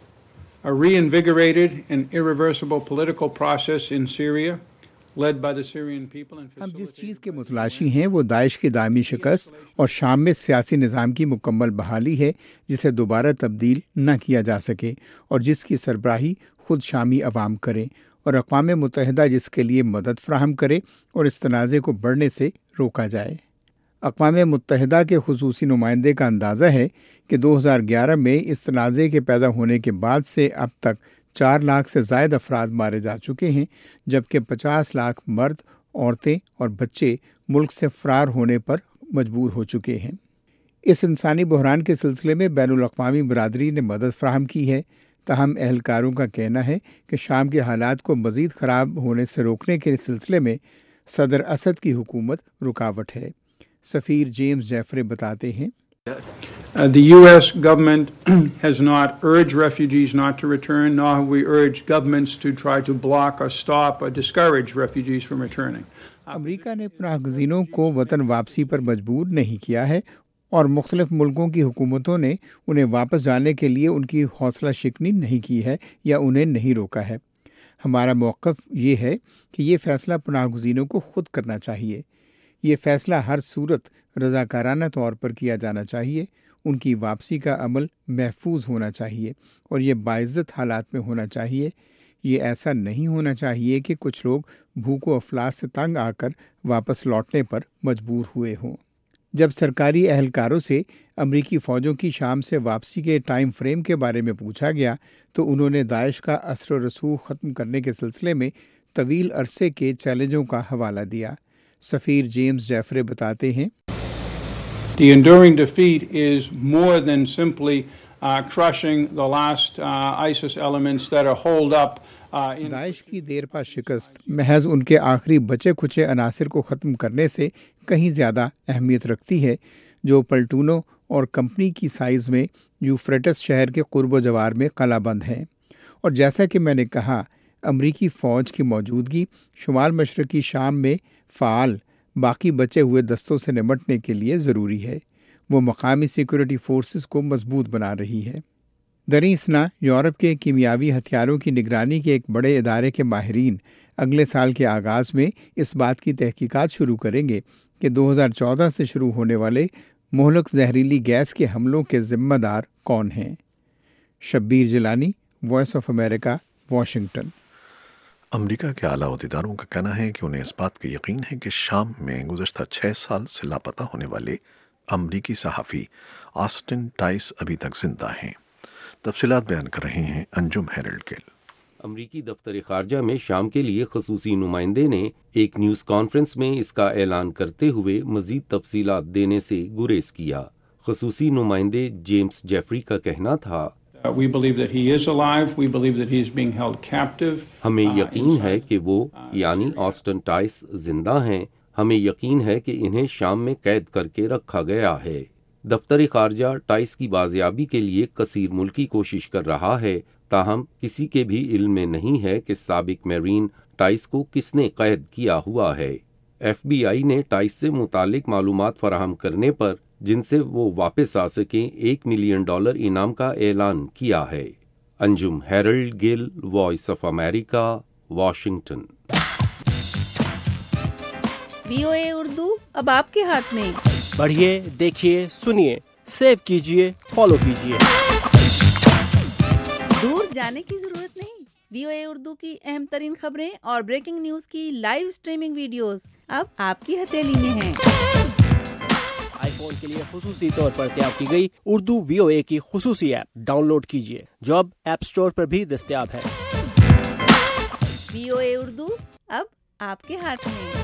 a reinvigorated and irreversible political process in Syria, led by the Syrian people and हम जिस चीज़ के मुतलाशी हैं वो दाइश की दायमी शिकस्त और शाम में सियासी निज़ाम की मुकम्मल बहाली है, जिसे दोबारा तब्दील न किया जा सके और जिसकी सरबराही खुद शामी अवाम करें और अक़वाम मुत्तहिदा जिसके लिए मदद फ़राहम करे और इस तनाज़े को बढ़ने से रोका जाए। अक़वाम मुत्तहिदा के खुसूसी नुमाइंदे का अंदाज़ा है कि 2011 में इस तनाज़े के पैदा होने के बाद से अब तक 4 लाख से ज़ायद अफराद मारे जा चुके हैं, जबकि 50 लाख मर्द, औरतें और बच्चे मुल्क से फ़रार होने पर मजबूर हो चुके हैं। इस इंसानी बहरान के सिलसिले में बैनुल अक़वामी बरादरी ने मदद फ़राहम की है, ताहम एहलकारों का कहना है कि शाम के हालात को मज़ीद ख़राब होने से रोकने के सिलसिले में सदर असद की हुकूमत रुकावट है। सफ़ीर जेम्स जेफरे बताते हैं, The U.S. government has not urged refugees not to return, nor have we urged governments to try to block or stop or discourage refugees from returning. अमेरिका ने पनाहगज़ीनों को वतन वापसी पर मजबूर नहीं किया है और मुख्तलिफ मुल्कों की हुकूमतों ने उन्हें वापस जाने के लिए उनकी हौसला शिकनी नहीं की है या उन्हें नहीं रोका है। हमारा मौक़िफ़ ये है कि ये फ़ैसला पनाहगज़ीनों को ख़ुद करना चाहिए। ये फ़ैसला हर सूरत रज़ाकाराना तौर पर किया जाना चाहिए। उनकी वापसी का अमल महफूज होना चाहिए और ये बाइज़्ज़त हालात में होना चाहिए। ये ऐसा नहीं होना चाहिए कि कुछ लोग भूख व अफलास से तंग आकर वापस लौटने पर मजबूर हुए हों। जब सरकारी एहलकारों से अमरीकी फ़ौजों की शाम से वापसी के टाइम फ्रेम के बारे में पूछा गया तो उन्होंने दाइश का असर व रसूख ख़त्म करने के सिलसिले में तवील अरसे के चैलेंजों का हवाला दिया। सफ़ीर जेम्स जेफरे बताते हैं, The enduring defeat is more than simply crushing the last ISIS elements that are holed up. Daesh की देरपा शिकस्त महज उनके आखिरी बचे खुचे अनासिर को ख़त्म करने से कहीं ज़्यादा अहमियत रखती है, जो पलटूनों और कंपनी की साइज़ में यूफ्रेटस शहर के क़ुर्ब जवार में कलाबंद हैं। और जैसा कि मैंने कहा, अमरीकी फ़ौज की मौजूदगी शुमाल मशरक़ी शाम में फ़ाल बाकी बचे हुए दस्तों से निपटने के लिए ज़रूरी है। वो मकामी सिक्योरिटी फोर्सेस को मजबूत बना रही है। दरीसना यूरोप के कीमियावी हथियारों की निगरानी के एक बड़े इदारे के माहिरीन अगले साल के आगाज़ में इस बात की तहकीकात शुरू करेंगे कि 2014 से शुरू होने वाले मोहलक जहरीली गैस के हमलों के ज़िम्मेदार कौन हैं। Shabbir Jilani, voice of America, Washington. امریکہ کے اعلیٰ عہدیداروں کا کہنا ہے کہ انہیں اس بات کا یقین ہے کہ شام میں گزشتہ 6 سال سے لاپتہ ہونے والے امریکی صحافی آسٹن ٹائس ابھی تک زندہ ہیں۔ تفصیلات بیان کر رہے ہیں انجم ہیرلڈ گل۔ امریکی دفتر خارجہ میں شام کے لیے خصوصی نمائندے نے ایک نیوز کانفرنس میں اس کا اعلان کرتے ہوئے مزید تفصیلات دینے سے گریز کیا۔ خصوصی نمائندے جیمز جیفری کا کہنا تھا، ہمیں یقین ہے کہ وہ یعنی آسٹن ٹائس زندہ ہیں۔ ہمیں یقین ہے کہ انہیں شام میں قید کر کے رکھا گیا ہے۔ دفتر خارجہ ٹائس کی بازیابی کے لیے کثیر ملکی کوشش کر رہا ہے، تاہم کسی کے بھی علم میں نہیں ہے کہ سابق میرین ٹائس کو کس نے قید کیا ہوا ہے۔ ایف بی آئی نے ٹائس سے متعلق معلومات فراہم کرنے پر جن سے وہ واپس آ سکیں $1 ملین انعام کا اعلان کیا ہے۔ Anjum Harold Gill, voice of America, Washington. VOA Urdu اب آپ کے ہاتھ میں۔ پڑھیے، دیکھیے، سنیے، سیو کیجیے، فالو کیجیے۔ دور جانے کی ضرورت نہیں۔ VOA اردو کی اہم ترین خبریں اور بریکنگ نیوز کی لائیو سٹریمنگ ویڈیوز اب آپ کی ہتھیلی میں ہیں۔ آئی فون کے لیے خصوصی طور پر تیار کی گئی اردو VOA کی خصوصی ایپ ڈاؤن لوڈ کیجیے، جو اب ایپ سٹور پر بھی دستیاب ہے۔ VOA اردو اب آپ کے ہاتھ میں۔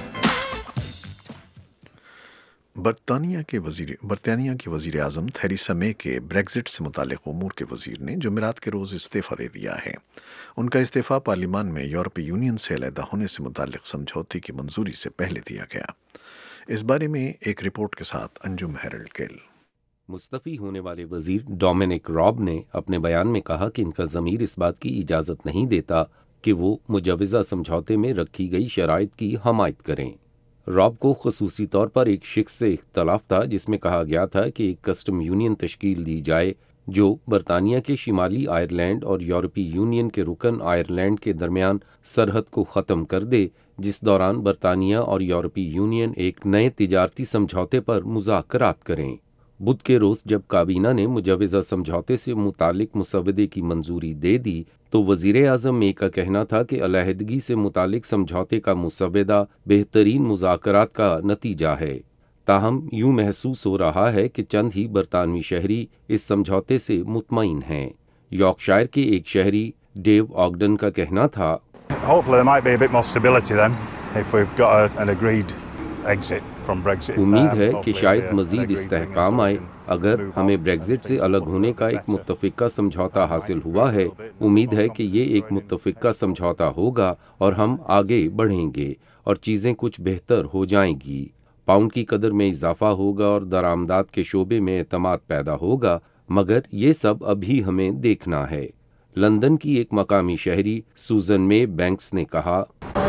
برطانیہ کے وزیر اعظم تھریسا مے کے بریگزٹ سے متعلق امور کے وزیر نے جمعرات کے روز استعفیٰ دے دیا ہے۔ ان کا استعفیٰ پارلیمان میں یورپی یونین سے علیحدہ ہونے سے متعلق سمجھوتے کی منظوری سے پہلے دیا گیا۔ اس بارے میں ایک رپورٹ کے ساتھ انجم ہیرلڈ گل۔ مستعفی ہونے والے وزیر ڈومینک راب نے اپنے بیان میں کہا کہ ان کا ضمیر اس بات کی اجازت نہیں دیتا کہ وہ مجوزہ سمجھوتے میں رکھی گئی شرائط کی حمایت کریں۔ راب کو خصوصی طور پر ایک شخص سے اختلاف تھا جس میں کہا گیا تھا کہ ایک کسٹم یونین تشکیل دی جائے جو برطانیہ کے شمالی آئرلینڈ اور یورپی یونین کے رکن آئرلینڈ کے درمیان سرحد کو ختم کر دے، جس دوران برطانیہ اور یورپی یونین ایک نئے تجارتی سمجھوتے پر مذاکرات کریں۔ بدھ کے روز جب کابینہ نے مجوزہ سمجھوتے سے متعلق مسودے کی منظوری دے دی تو وزیر اعظم مے کا کہنا تھا کہ علیحدگی سے متعلق سمجھوتے کا مسودہ بہترین مذاکرات کا نتیجہ ہے۔ تاہم یوں محسوس ہو رہا ہے کہ چند ہی برطانوی شہری اس سمجھوتے سے مطمئن ہیں۔ یارکشائر کے ایک شہری ڈیو آگڈن کا کہنا تھا، امید ہے کہ شاید مزید استحکام آئے۔ اگر ہمیں بریگزٹ سے الگ ہونے کا ایک متفقہ سمجھوتا حاصل ہوا ہے، امید ہے کہ یہ ایک متفقہ سمجھوتا ہوگا اور ہم آگے بڑھیں گے اور چیزیں کچھ بہتر ہو جائیں گی۔ پاؤنڈ کی قدر میں اضافہ ہوگا اور درآمدات کے شعبے میں اعتماد پیدا ہوگا، مگر یہ سب ابھی ہمیں دیکھنا ہے۔ لندن کی ایک مقامی شہری سوزن مے بینکس نے کہا،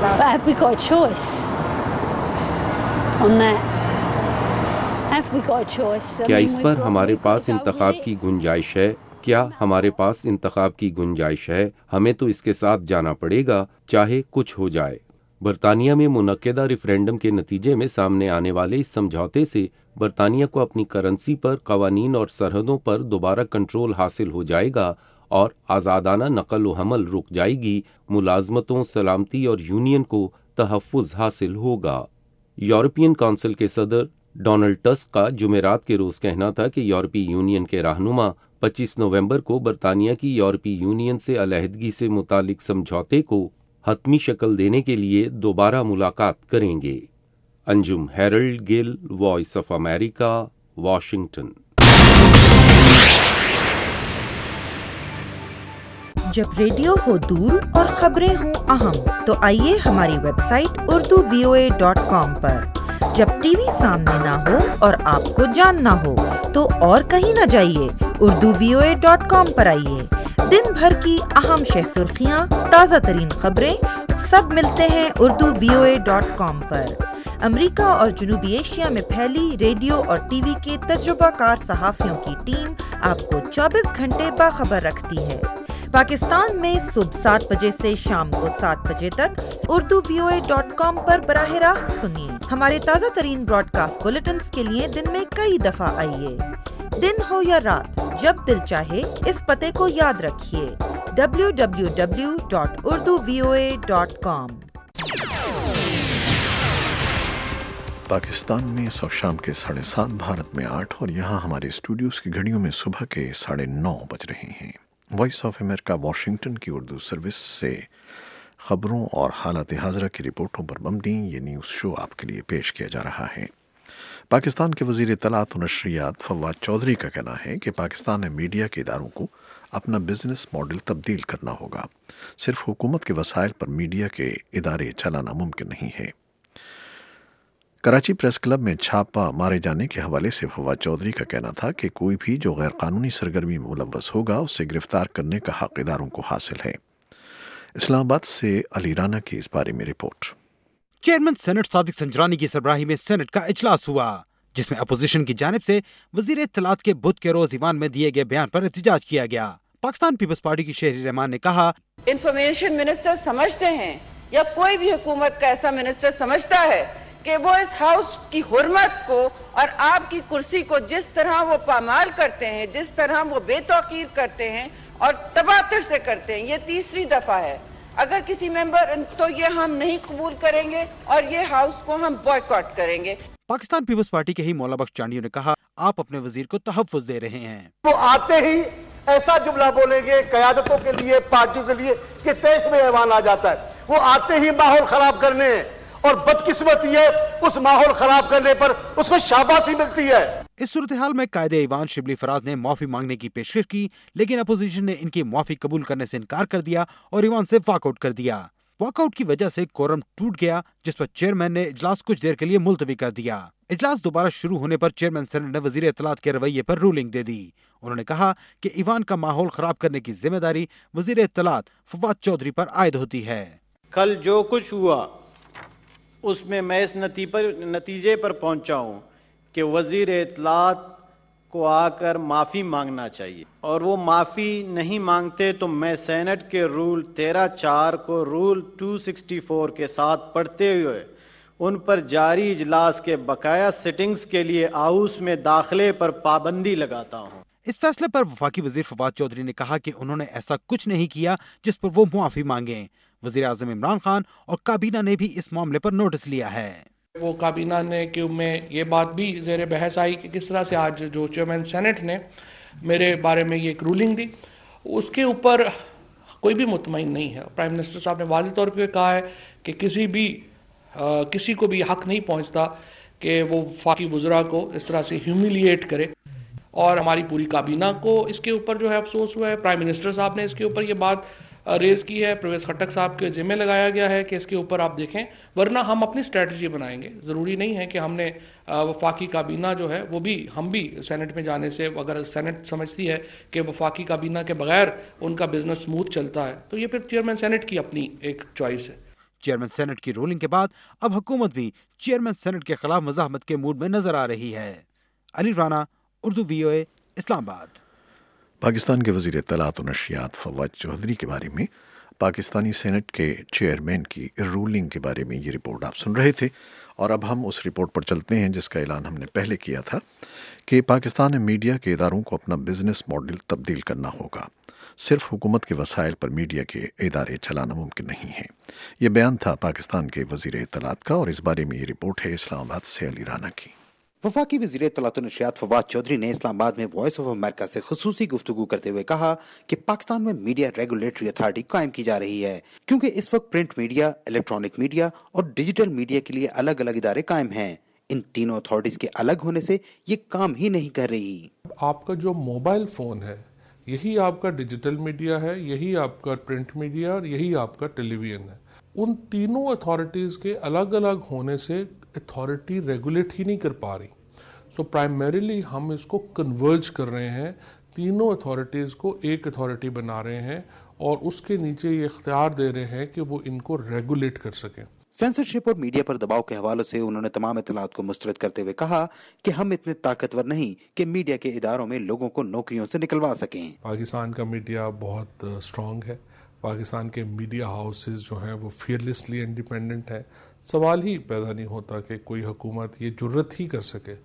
کیا اس پر ہمارے پاس انتخاب کی گنجائش ہے؟ کیا ہمارے پاس انتخاب کی گنجائش ہے؟ ہمیں تو اس کے ساتھ جانا پڑے گا، چاہے کچھ ہو جائے۔ برطانیہ میں منعقدہ ریفرینڈم کے نتیجے میں سامنے آنے والے اس سمجھوتے سے برطانیہ کو اپنی کرنسی پر، قوانین اور سرحدوں پر دوبارہ کنٹرول حاصل ہو جائے گا اور آزادانہ نقل و حمل رک جائے گی، ملازمتوں، سلامتی اور یونین کو تحفظ حاصل ہوگا۔ یورپین کونسل کے صدر ڈونلڈ ٹسک کا جمعرات کے روز کہنا تھا کہ یورپی یونین کے رہنما 25 نومبر کو برطانیہ کی یورپی یونین سے علیحدگی سے متعلق سمجھوتے کو حتمی شکل دینے کے لیے دوبارہ ملاقات کریں گے۔ Anjum Harold Gill, voice of America, Washington. جب ریڈیو ہو دور اور خبریں ہوں اہم تو آئیے ہماری ویب سائٹ urduvoa.com پر۔ جب ٹی وی سامنے نہ ہو اور آپ کو جاننا ہو تو اور کہیں نہ جائیے، urduvoa.com پر آئیے۔ دن بھر کی اہم شہ سرخیاں، تازہ ترین خبریں سب ملتے ہیں urduvoa.com پر۔ امریکہ اور جنوبی ایشیا میں پھیلی ریڈیو اور ٹی وی کے تجربہ کار صحافیوں کی ٹیم آپ کو 24 گھنٹے باخبر رکھتی ہے۔ پاکستان میں صبح 7 بجے سے شام کو 7 بجے تک urduvoa.com پر براہ راست سنیے۔ ہمارے تازہ ترین براڈ کاسٹ بلیٹنز کے لیے دن میں کئی دفعہ آئیے۔ دن ہو یا رات، جب دل چاہے اس پتے کو یاد رکھیے www.urduvoa.com। पाकिस्तान में इस वक्त शाम के 7:30, भारत में 8 और यहाँ हमारे स्टूडियोज़ की घड़ियों में सुबह के 9:30 बज रहे हैं। वॉइस ऑफ अमेरिका वाशिंगटन की उर्दू सर्विस से खबरों और हालात हाज़रा की रिपोर्टों पर मबनी ये न्यूज़ शो आपके लिए पेश किया जा रहा है। पाकिस्तान के वज़ीर इत्तलात और नशरियात फवाद चौधरी का कहना है कि पाकिस्तान में मीडिया के इदारों को अपना बिजनेस मॉडल तब्दील करना होगा। सिर्फ हुकूमत के वसाइल पर मीडिया के इदारे चलाना मुमकिन नहीं है। कराची प्रेस क्लब में छापा मारे जाने के हवाले से फवाद चौधरी का कहना था कि कोई भी जो गैर कानूनी सरगर्मी में मुलव्वस होगा उससे गिरफ्तार करने का हक इदारों को हासिल है। इस्लामाबाद से अली राना की इस बारे में report. Chairman senate Sadiq Sanjrani की सरबराही में सेनेट का इजलास हुआ, जिसमें अपोजिशन की जानिब से वजीर इत्तलात के बुध के रोज ईवान में दिए गए बयान पर एहतजाज किया गया। पाकिस्तान पीपल्स पार्टी की शहरी रहमान ने कहा, इंफॉर्मेशन मिनिस्टर समझते हैं या कोई भी हुकूमत का ऐसा मिनिस्टर समझता है कि वो इस हाउस की हुर्मत को और आपकी कुर्सी को जिस तरह वो पामाल करते हैं, जिस तरह वो बेतौकीर करते हैं और तबातर से करते हैं, ये तीसरी दफा है। अगर किसी मेंबर तो ये हम नहीं कबूल करेंगे और ये हाउस को हम बॉयकॉट करेंगे। पाकिस्तान पीपल्स पार्टी के ही मौला बख्श चांडियो ने कहा, आप अपने वजीर को तहफ्फुज़ दे रहे हैं। वो आते ही ऐसा जुमला बोलेंगे क़यादतों के लिए, पार्टियों के लिए कि देश में ऐवान आ जाता है। वो आते ही माहौल खराब करने और बदकिस्मती है उस माहौल खराब करने पर उसको शाबाशी मिलती है। इस सूरत हाल में कायदे ईवान शिबली फराज ने माफी मांगने की पेशकश की, लेकिन अपोजिशन ने इनकी माफी कबूल करने से इनकार कर दिया और ईवान से वॉकआउट कर दिया। वॉकआउट की वजह से कोरम टूट गया, जिस पर चेयरमैन ने इजलास कुछ देर के लिए मुलतवी कर दिया। इजलास दोबारा शुरू होने पर चेयरमैन सेनेट ने वजीर इत्तलात के रवैये पर रूलिंग दे दी। उन्होंने कहा कि ईवान का माहौल खराब करने की जिम्मेदारी वजीर इत्तलात फवाद चौधरी पर आयद होती है। कल जो कुछ हुआ उसमें मैं इस नतीजे पर पहुंचा हूं कि वजीर इत्तलात को आकर माफ़ी मांगना चाहिए, और वो माफ़ी नहीं मांगते तो मैं सेनेट के रूल 13(4) को रूल 264 के साथ पढ़ते हुए उन पर जारी इजलास के बकाया सिटिंग्स के लिए हाउस में दाखिले पर पाबंदी लगाता हूँ। इस फैसले पर वफाकी वजीर फवाद चौधरी ने कहा कि उन्होंने ऐसा कुछ नहीं किया जिस पर वो मुआफी मांगे। वजीर आज़म इमरान खान और काबीना ने भी इस मामले पर नोटिस लिया है। वो काबीना ने कि में ये बात भी ज़ेर बहस आई कि किस तरह से आज जो चेयरमैन सेनेट ने मेरे बारे में ये एक रूलिंग दी, उसके ऊपर कोई भी मुतमईन नहीं है। प्राइम मिनिस्टर साहब ने वाज़ेह तौर पे कहा है कि किसी को भी हक नहीं पहुंचता कि वो वफाकी वज़रा को इस तरह से ह्यूमिलिएट करे, और हमारी पूरी काबीना को इसके ऊपर जो है अफसोस हुआ है। प्राइम मिनिस्टर साहब ने इसके ऊपर ये बात रेज़ की है, परवेज़ खट्टक साहब के ज़िम्मे लगाया गया है कि इसके ऊपर आप देखें, वरना हम अपनी स्ट्रेटजी बनाएंगे। ज़रूरी नहीं है कि हमने वफाकी काबीना जो है वो भी हम भी सेनेट में जाने से, अगर सेनेट समझती है कि वफाकी काबीना के बगैर उनका बिजनेस स्मूथ चलता है तो ये फिर चेयरमैन सेनेट की अपनी एक चॉइस है। चेयरमैन सेनेट की रूलिंग के बाद अब हुकूमत भी चेयरमैन सेनेट के खिलाफ मज़ाहमत के मूड में नजर आ रही है। अली राना, उर्दू VOA, इस्लामाबाद। पाकिस्तान के वज़ीर इत्तलात और नशरियात फवाद चौधरी के बारे में पाकिस्तानी सेनेट के चेयरमैन की रूलिंग के बारे में ये रिपोर्ट आप सुन रहे थे, और अब हम उस रिपोर्ट पर चलते हैं जिसका ऐलान हमने पहले किया था कि पाकिस्तान में मीडिया के इदारों को अपना बिजनेस मॉडल तब्दील करना होगा। सिर्फ हुकूमत के वसाइल पर मीडिया के इदारे चलाना मुमकिन नहीं है। ये बयान था पाकिस्तान के वज़ीर इत्तलात का, और इस बारे में ये रिपोर्ट है इस्लामाबाद से अली राना की। वफाकी वज़ीर इत्तलात और नशरियात फवाद चौधरी ने इस्लामाबाद में वॉइस ऑफ अमेरिका से खुसूसी गुफ्तगू करते हुए कहा कि पाकिस्तान में मीडिया रेगुलेटरी अथॉरिटी कायम की जा रही है, क्योंकि इस वक्त प्रिंट मीडिया, इलेक्ट्रॉनिक मीडिया और डिजिटल मीडिया के लिए अलग अलग इदारे कायम हैं। इन तीनों अथॉरिटीज के अलग होने से ये काम ही नहीं कर रही। आपका जो मोबाइल फोन है यही आपका डिजिटल मीडिया है, यही आपका प्रिंट मीडिया और यही आपका टेलीविजन है। उन तीनों अथॉरिटीज के अलग अलग होने से अथॉरिटी रेगुलेट ही नहीं कर पा रही। सो प्राइमरीली हम इसको कन्वर्ज कर रहे हैं, तीनों अथॉरिटीज को एक अथॉरिटी बना रहे हैं और उसके नीचे ये इख्तियार दे रहे हैं कि वो इनको रेगुलेट कर सकें। सेंसरशिप और मीडिया पर दबाव के हवाले से उन्होंने तमाम इत्तलात को मुस्तरद करते हुए कहा कि हम इतने ताकतवर नहीं कि मीडिया के इदारों में लोगों को नौकरियों से निकलवा सकें। पाकिस्तान का मीडिया बहुत स्ट्रांग है। पाकिस्तान के मीडिया हाउसेस जो हैं वो फियरलेसली इंडिपेंडेंट है। सवाल ही पैदा नहीं होता कि कोई हुकूमत ये जुर्रत ही कर सके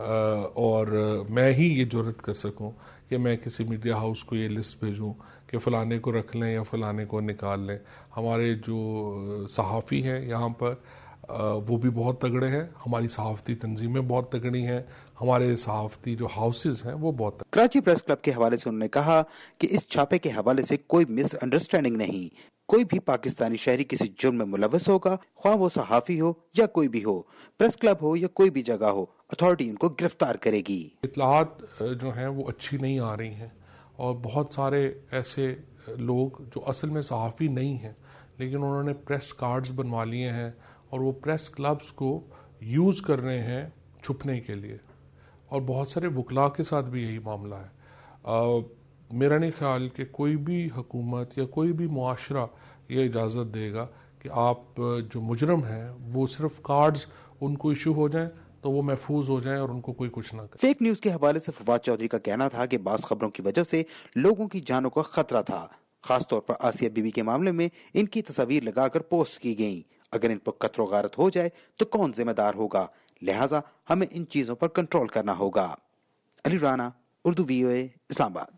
اور میں ہی یہ جرت کر سکوں کہ میں کسی میڈیا ہاؤس کو یہ لسٹ بھیجوں کہ فلانے کو رکھ لیں یا فلانے کو نکال لیں. ہمارے جو صحافی ہیں یہاں پر وہ بھی بہت تگڑے ہیں, ہماری صحافتی تنظیمیں بہت تگڑی ہیں, ہمارے صحافتی جو ہاؤسز ہیں وہ بہت تگڑے. کراچی پریس کلب کے حوالے سے انہوں نے کہا کہ اس چھاپے کے حوالے سے کوئی مس انڈرسٹینڈنگ نہیں. کوئی بھی پاکستانی شہری کسی جرم میں ملوث ہوگا, خواہ وہ صحافی ہو یا کوئی بھی ہو, پریس کلب ہو یا کوئی بھی جگہ ہو, اتھارٹی ان کو گرفتار کرے گی. اطلاعات جو ہیں وہ اچھی نہیں آ رہی ہیں, اور بہت سارے ایسے لوگ جو اصل میں صحافی نہیں ہیں لیکن انہوں نے پریس کارڈز بنوا لیے ہیں اور وہ پریس کلبز کو یوز کر رہے ہیں چھپنے کے لیے, اور بہت سارے وکلاء کے ساتھ بھی یہی معاملہ ہے. میرا نہیں خیال کہ کوئی بھی حکومت یا کوئی بھی معاشرہ یہ اجازت دے گا کہ آپ جو مجرم ہیں وہ صرف کارڈز ان کو ایشو ہو جائیں تو وہ محفوظ ہو جائیں اور ان کو کوئی کچھ نہ کرے. فیک نیوز کے حوالے سے فواد چودھری کا کہنا تھا کہ بعض خبروں کی وجہ سے لوگوں کی جانوں کا خطرہ تھا, خاص طور پر آسیہ بی بی کے معاملے میں ان کی تصاویر لگا کر پوسٹ کی گئیں. اگر ان پر قتل و غارت ہو جائے تو کون ذمہ دار ہوگا, لہٰذا ہمیں ان چیزوں پر کنٹرول کرنا ہوگا. علی Rana, Urdu VOA, Islamabad.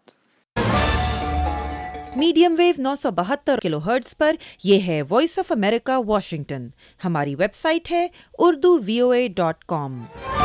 Medium wave 972 kilo hertz پر یہ ہے وائس آف امریکہ واشنگٹن. ہماری ویب سائٹ ہے urduvoa.com.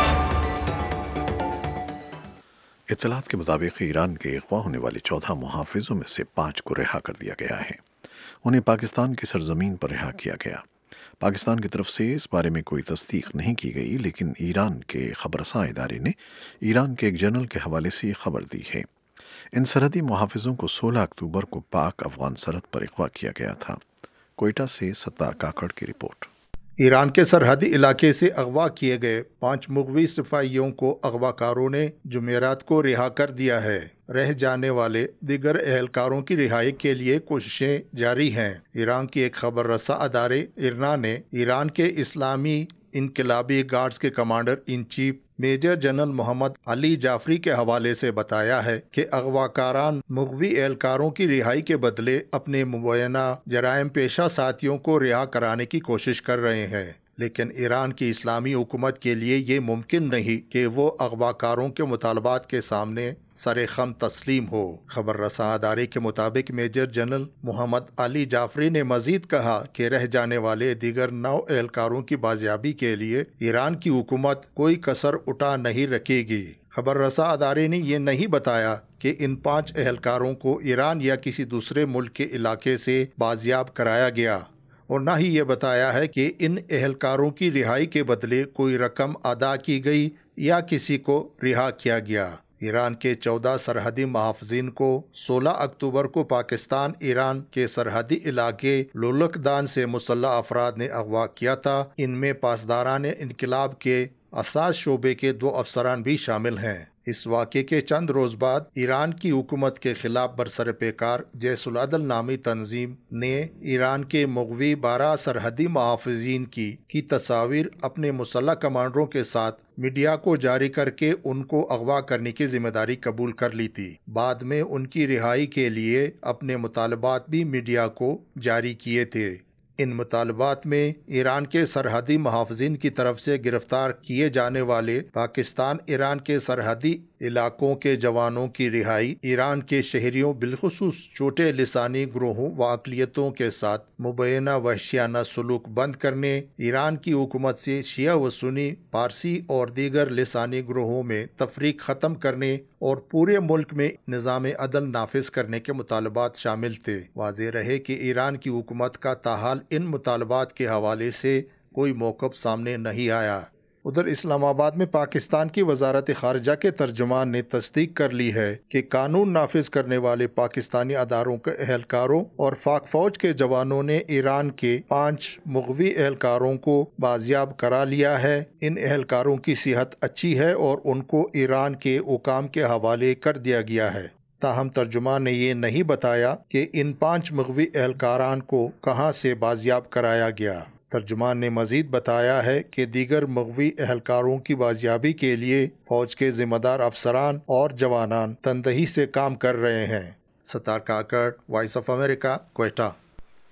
اطلاعات کے مطابق ایران کے اغوا ہونے والے 14 محافظوں میں سے 5 کو رہا کر دیا گیا ہے. انہیں پاکستان کی سرزمین پر رہا کیا گیا. پاکستان کی طرف سے اس بارے میں کوئی تصدیق نہیں کی گئی, لیکن ایران کے خبررساں ادارے نے ایران کے ایک جنرل کے حوالے سے یہ خبر دی ہے. ان سرحدی محافظوں کو 16 اکتوبر کو پاک افغان سرحد پر اغوا کیا گیا تھا. کوئٹہ سے ستار کاکڑ کی رپورٹ. ایران کے سرحدی علاقے سے اغوا کیے گئے 5 مغوی سپاہیوں کو اغوا کاروں نے جمعرات کو رہا کر دیا ہے. رہ جانے والے دیگر اہلکاروں کی رہائی کے لیے کوششیں جاری ہیں. ایران کی ایک خبر رساں ادارے ایرنا نے ایران کے اسلامی انقلابی گارڈز کے commander in chief major general Mohammad Ali Jafari کے حوالے سے بتایا ہے کہ اغوا کاران مغوی اہلکاروں کی رہائی کے بدلے اپنے مبینہ جرائم پیشہ ساتھیوں کو رہا کرانے کی کوشش کر رہے ہیں. لیکن ایران کی اسلامی حکومت کے لیے یہ ممکن نہیں کہ وہ اغوا کاروں کے مطالبات کے سامنے سر خم تسلیم ہو. خبر رساں ادارے کے مطابق major general Mohammad Ali Jafari نے مزید کہا کہ رہ جانے والے دیگر 9 اہلکاروں کی بازیابی کے لیے ایران کی حکومت کوئی کسر اٹھا نہیں رکھے گی. خبر رساں ادارے نے یہ نہیں بتایا کہ ان 5 اہلکاروں کو ایران یا کسی دوسرے ملک کے علاقے سے بازیاب کرایا گیا, اور نہ ہی یہ بتایا ہے کہ ان اہلکاروں کی رہائی کے بدلے کوئی رقم ادا کی گئی یا کسی کو رہا کیا گیا. ایران کے 14 سرحدی محافظین کو 16 اکتوبر کو پاکستان ایران کے سرحدی علاقے لولکدان سے مسلح افراد نے اغوا کیا تھا. ان میں پاسداران انقلاب کے اساس شعبے کے 2 افسران بھی شامل ہیں. اس واقعے کے چند روز بعد ایران کی حکومت کے خلاف برسر پیکار جیش العدل نامی تنظیم نے ایران کے مغوی 12 سرحدی محافظین کی تصاویر اپنے مسلح کمانڈروں کے ساتھ میڈیا کو جاری کر کے ان کو اغوا کرنے کی ذمہ داری قبول کر لی تھی. بعد میں ان کی رہائی کے لیے اپنے مطالبات بھی میڈیا کو جاری کیے تھے. ان مطالبات میں ایران کے سرحدی محافظین کی طرف سے گرفتار کیے جانے والے پاکستان ایران کے سرحدی علاقوں کے جوانوں کی رہائی، ایران کے شہریوں بالخصوص چھوٹے لسانی گروہوں و اقلیتوں کے ساتھ مبینہ وحشیانہ سلوک بند کرنے، ایران کی حکومت سے شیعہ و سنی، پارسی اور دیگر لسانی گروہوں میں تفریق ختم کرنے اور پورے ملک میں نظام عدل نافذ کرنے کے مطالبات شامل تھے. واضح رہے کہ ایران کی حکومت کا تاحال ان مطالبات کے حوالے سے کوئی موقف سامنے نہیں آیا. ادھر اسلام آباد میں پاکستان کی وزارت خارجہ کے ترجمان نے تصدیق کر لی ہے کہ قانون نافذ کرنے والے پاکستانی اداروں کے اہلکاروں اور پاک فوج کے جوانوں نے ایران کے 5 مغوی اہلکاروں کو بازیاب کرا لیا ہے. ان اہلکاروں کی صحت اچھی ہے اور ان کو ایران کے حکام کے حوالے کر دیا گیا ہے. تاہم ترجمان نے یہ نہیں بتایا کہ ان 5 مغوی اہلکاران کو کہاں سے بازیاب کرایا گیا. ترجمان نے مزید بتایا ہے کہ دیگر مغوی اہلکاروں کی بازیابی کے لیے فوج کے ذمہ دار افسران اور جوانان تندہی سے کام کر رہے ہیں. Sattar Kakar, voice of America, Quetta.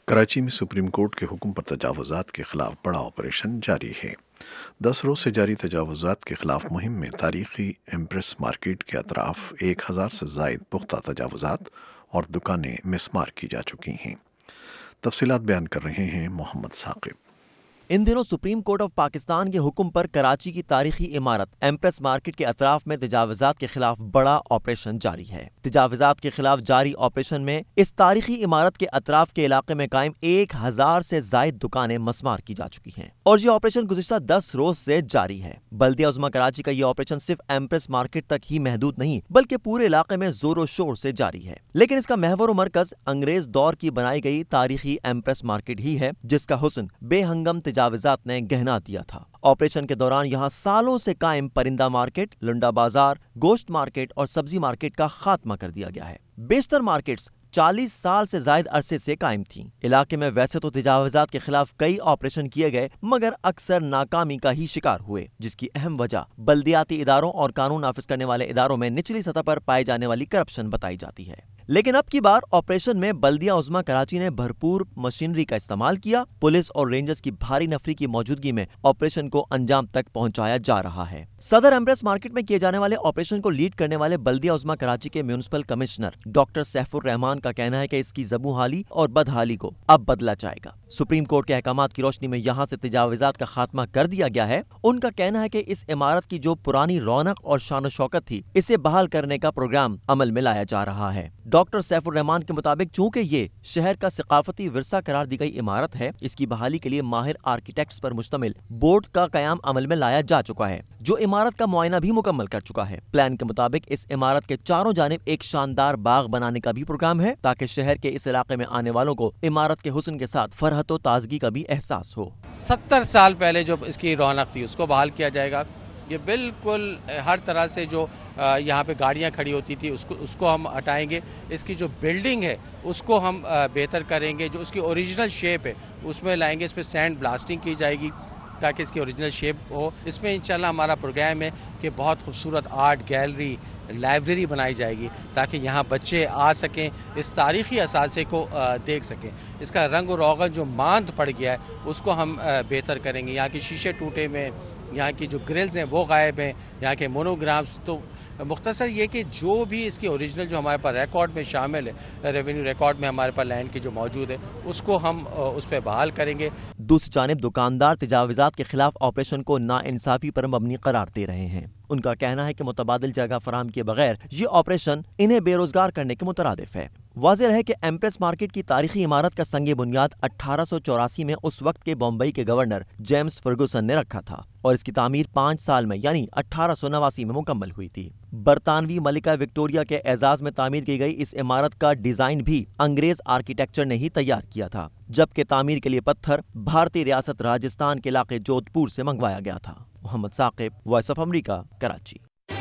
Karachi में सुप्रीम कोर्ट के हुक्म पर तजावुज़ात के खिलाफ बड़ा ऑपरेशन जारी है। 10 रोज से जारी तजावुज़ात के खिलाफ मुहिम में तारीखी एम्प्रेस मार्केट के अतराफ 1000 से ज़ायद पुख्ता तजावुज़ात और दुकानें मिसमार की जा चुकी हैं। तफसीलात बयान कर रहे हैं मोहम्मद साकिब। इन दिनों सुप्रीम कोर्ट ऑफ पाकिस्तान के हुक्म पर कराची की तारीखी इमारत एम्प्रेस मार्केट के अतराफ में तजावुज़ात के खिलाफ बड़ा ऑपरेशन जारी है। तजावुज़ात के खिलाफ जारी ऑपरेशन में इस तारीखी इमारत के अतराफ के इलाके में कायम 1000 से जायद दुकानें मसमार की जा चुकी हैं और ये ऑपरेशन गुज़िश्ता 10 रोज से जारी है। बल्दिया उज़्मा कराची का ये ऑपरेशन सिर्फ एम्प्रेस मार्केट तक ही महदूद नहीं बल्कि पूरे इलाके में जोरों शोर से जारी है, लेकिन इसका महवर मरकज अंग्रेज दौर की बनाई गई तारीखी एम्प्रेस मार्केट ही है, जिसका हुस्न बेहंगम तजावुज़ात ने गहना दिया था। ऑपरेशन के दौरान यहाँ सालों से कायम परिंदा मार्केट, लुंडा बाजार, गोश्त मार्केट और सब्जी मार्केट का खात्मा कर दिया गया है। बेशतर मार्केट्स 40 साल से जायद अरसे से कायम थीं। इलाके में वैसे तो तजावुज़ात के खिलाफ कई ऑपरेशन किए गए मगर अक्सर नाकामी का ही शिकार हुए, जिसकी अहम वजह बल्दियाती इदारों और कानून नाफिज करने वाले इदारों में निचली सतह पर पाई जाने वाली करप्शन बताई जाती है। लेकिन अब की बार ऑपरेशन में बल्दिया उज़्मा कराची ने भरपूर मशीनरी का इस्तेमाल किया। पुलिस और रेंजर्स की भारी नफरी की मौजूदगी में ऑपरेशन को अंजाम तक पहुंचाया जा रहा है। सदर एम्प्रेस मार्केट में किए जाने वाले ऑपरेशन को लीड करने वाले बल्दिया उज़्मा कराची के municipal commissioner doctor Saifur Rehman का कहना है कि इसकी ज़बूहाली और बदहाली को अब बदला जाएगा। सुप्रीम कोर्ट के अहकामात की रोशनी में यहाँ से तजावुज़ात का खात्मा कर दिया गया है। उनका कहना है कि इस इमारत की जो पुरानी रौनक और शान शौकत थी, इसे बहाल करने का प्रोग्राम अमल में लाया जा रहा है। डॉक्टर सैफुर रहमान के मुताबिक चूंकि ये शहर का सकाफती विरसा करार दी गई इमारत है, इसकी बहाली के लिए माहिर आर्किटेक्ट्स पर मुश्तमिल बोर्ड का कयाम अमल में लाया जा चुका है, जो इमारत का मुआयना भी मुकम्मल कर चुका है। प्लान के मुताबिक इस इमारत के चारों जानिब एक शानदार बाग बनाने का भी प्रोग्राम है ताकि शहर के इस इलाके में आने वालों को इमारत के हुस्न के साथ फरहत और ताजगी का भी एहसास हो। 70 साल पहले जो इसकी रौनक थी उसको बहाल किया जाएगा। ये बिल्कुल हर तरह से जो यहाँ पे गाड़ियाँ खड़ी होती थी उसको हम हटाएंगे। इसकी जो बिल्डिंग है उसको हम बेहतर करेंगे, जो उसकी ओरिजिनल शेप है उसमें लाएंगे। इस पर सैंड ब्लास्टिंग की जाएगी ताकि इसकी ओरिजिनल शेप हो। इसमें इंशाल्लाह हमारा प्रोग्राम है कि बहुत खूबसूरत आर्ट गैलरी, लाइब्रेरी बनाई जाएगी ताकि यहाँ बच्चे आ सकें, इस तारीख़ी असासे को देख सकें। इसका रंग और रोगन जो मांद पड़ गया है उसको हम बेहतर करेंगे। यहाँ की शीशे टूटे में, यहाँ की जो ग्रिल्स हैं वो गायब हैं, यहाँ के मोनोग्राम्स। तो मुख्तसर ये कि जो भी इसकी ओरिजिनल जो हमारे पास रिकॉर्ड में शामिल है, रेवेन्यू रिकॉर्ड में हमारे पास लैंड की जो मौजूद है उसको हम उस पर बहाल करेंगे। दूसरी जानिब दुकानदार तजावुज़ात के खिलाफ ऑपरेशन को नाइंसाफ़ी पर मबनी करार दे रहे हैं। उनका कहना है कि मुतबादिल जगह फराहम किए बगैर ये ऑपरेशन इन्हें बेरोजगार करने के मुतरादिफ है। वाज़ेह है कि एम्प्रेस मार्केट की तारीखी इमारत का संगे बुनियाद 1884 में उस वक्त के बम्बई के गवर्नर जेम्स फर्गुसन ने रखा था और इसकी तामीर 5 साल में यानी 1889 में मुकम्मल हुई थी। बरतानवी मलिका विक्टोरिया के एजाज में तामीर की गई इस इमारत का डिजाइन भी अंग्रेज आर्किटेक्चर ने ही तैयार किया था, जबकि तामीर के लिए पत्थर भारतीय रियासत राजस्थान के इलाके जोधपुर से मंगवाया गया था। Mohammad Saqib, voice of America, Karachi.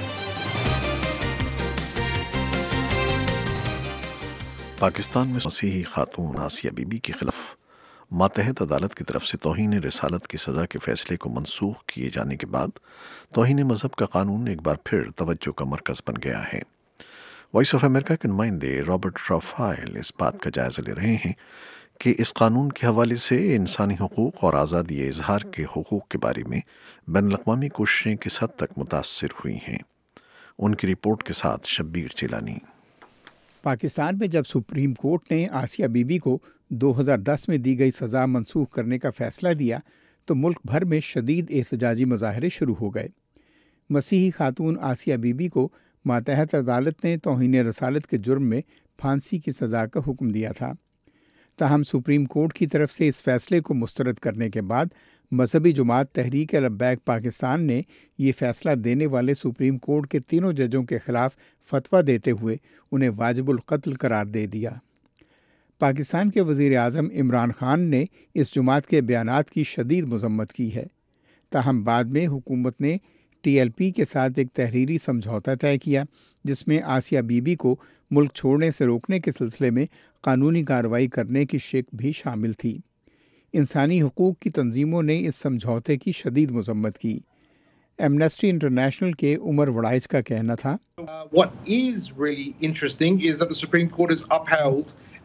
Pakistan में मसीही खातून आसिया बीबी के खिलाफ मातहत अदालत की तरफ से तौहीन रिसालत की सज़ा के फैसले को मनसूख किए जाने के बाद तौहीन मज़हब का कानून एक बार फिर तवज्जो का मरकज़ बन गया है। वॉइस ऑफ अमेरिका के नुमाइंदे रॉबर्ट राफाइल इस बात का जायज़ा ले रहे हैं कि इस कानून के हवाले से इंसानी हुकूक और आज़ादी इजहार के हुकूक के बारे में बैनुल-अक़वामी कोशिशें किस हद तक मुतासर हुई हैं। उनकी रिपोर्ट के साथ शब्बीर चिलानी। पाकिस्तान में जब सुप्रीम कोर्ट ने आसिया बीबी को 2010 में दी गई सज़ा मनसूख करने का फ़ैसला दिया तो मुल्क भर में शदीद एहतजाजी मुजाहरे शुरू हो गए। मसीही खातून आसिया बीबी को मातहत अदालत ने तौहीन रसालत के जुर्म में फांसी की सज़ा का हुक्म दिया था। ताहम सुप्रीम कोर्ट की तरफ से इस फैसले को मुस्तरद करने के बाद मजहबी जमात तहरीक लब्बैक पाकिस्तान ने ये फ़ैसला देने वाले सुप्रीम कोर्ट के तीनों जजों के ख़िलाफ़ फतवा देते हुए उन्हें वाजिबुल कत्ल करार दे दिया। पाकिस्तान के वज़ीर आज़म इमरान खान ने इस जमात के बयानात की शदीद मज़म्मत की है। ताहम बाद में हुकूमत ने TLP के साथ एक तहरीरी समझौता तय किया जिसमें आसिया बीबी को मुल्क छोड़ने से रोकने के सिलसिले में कानूनी कार्रवाई करने की शिक भी शामिल थी। इंसानी हुकूक की तंजीमों ने इस समझौते की शदीद मज़म्मत की। एमनेस्टी इंटरनेशनल के उमर वड़ाइच का कहना था, What is really interesting is that the Supreme Court has upheld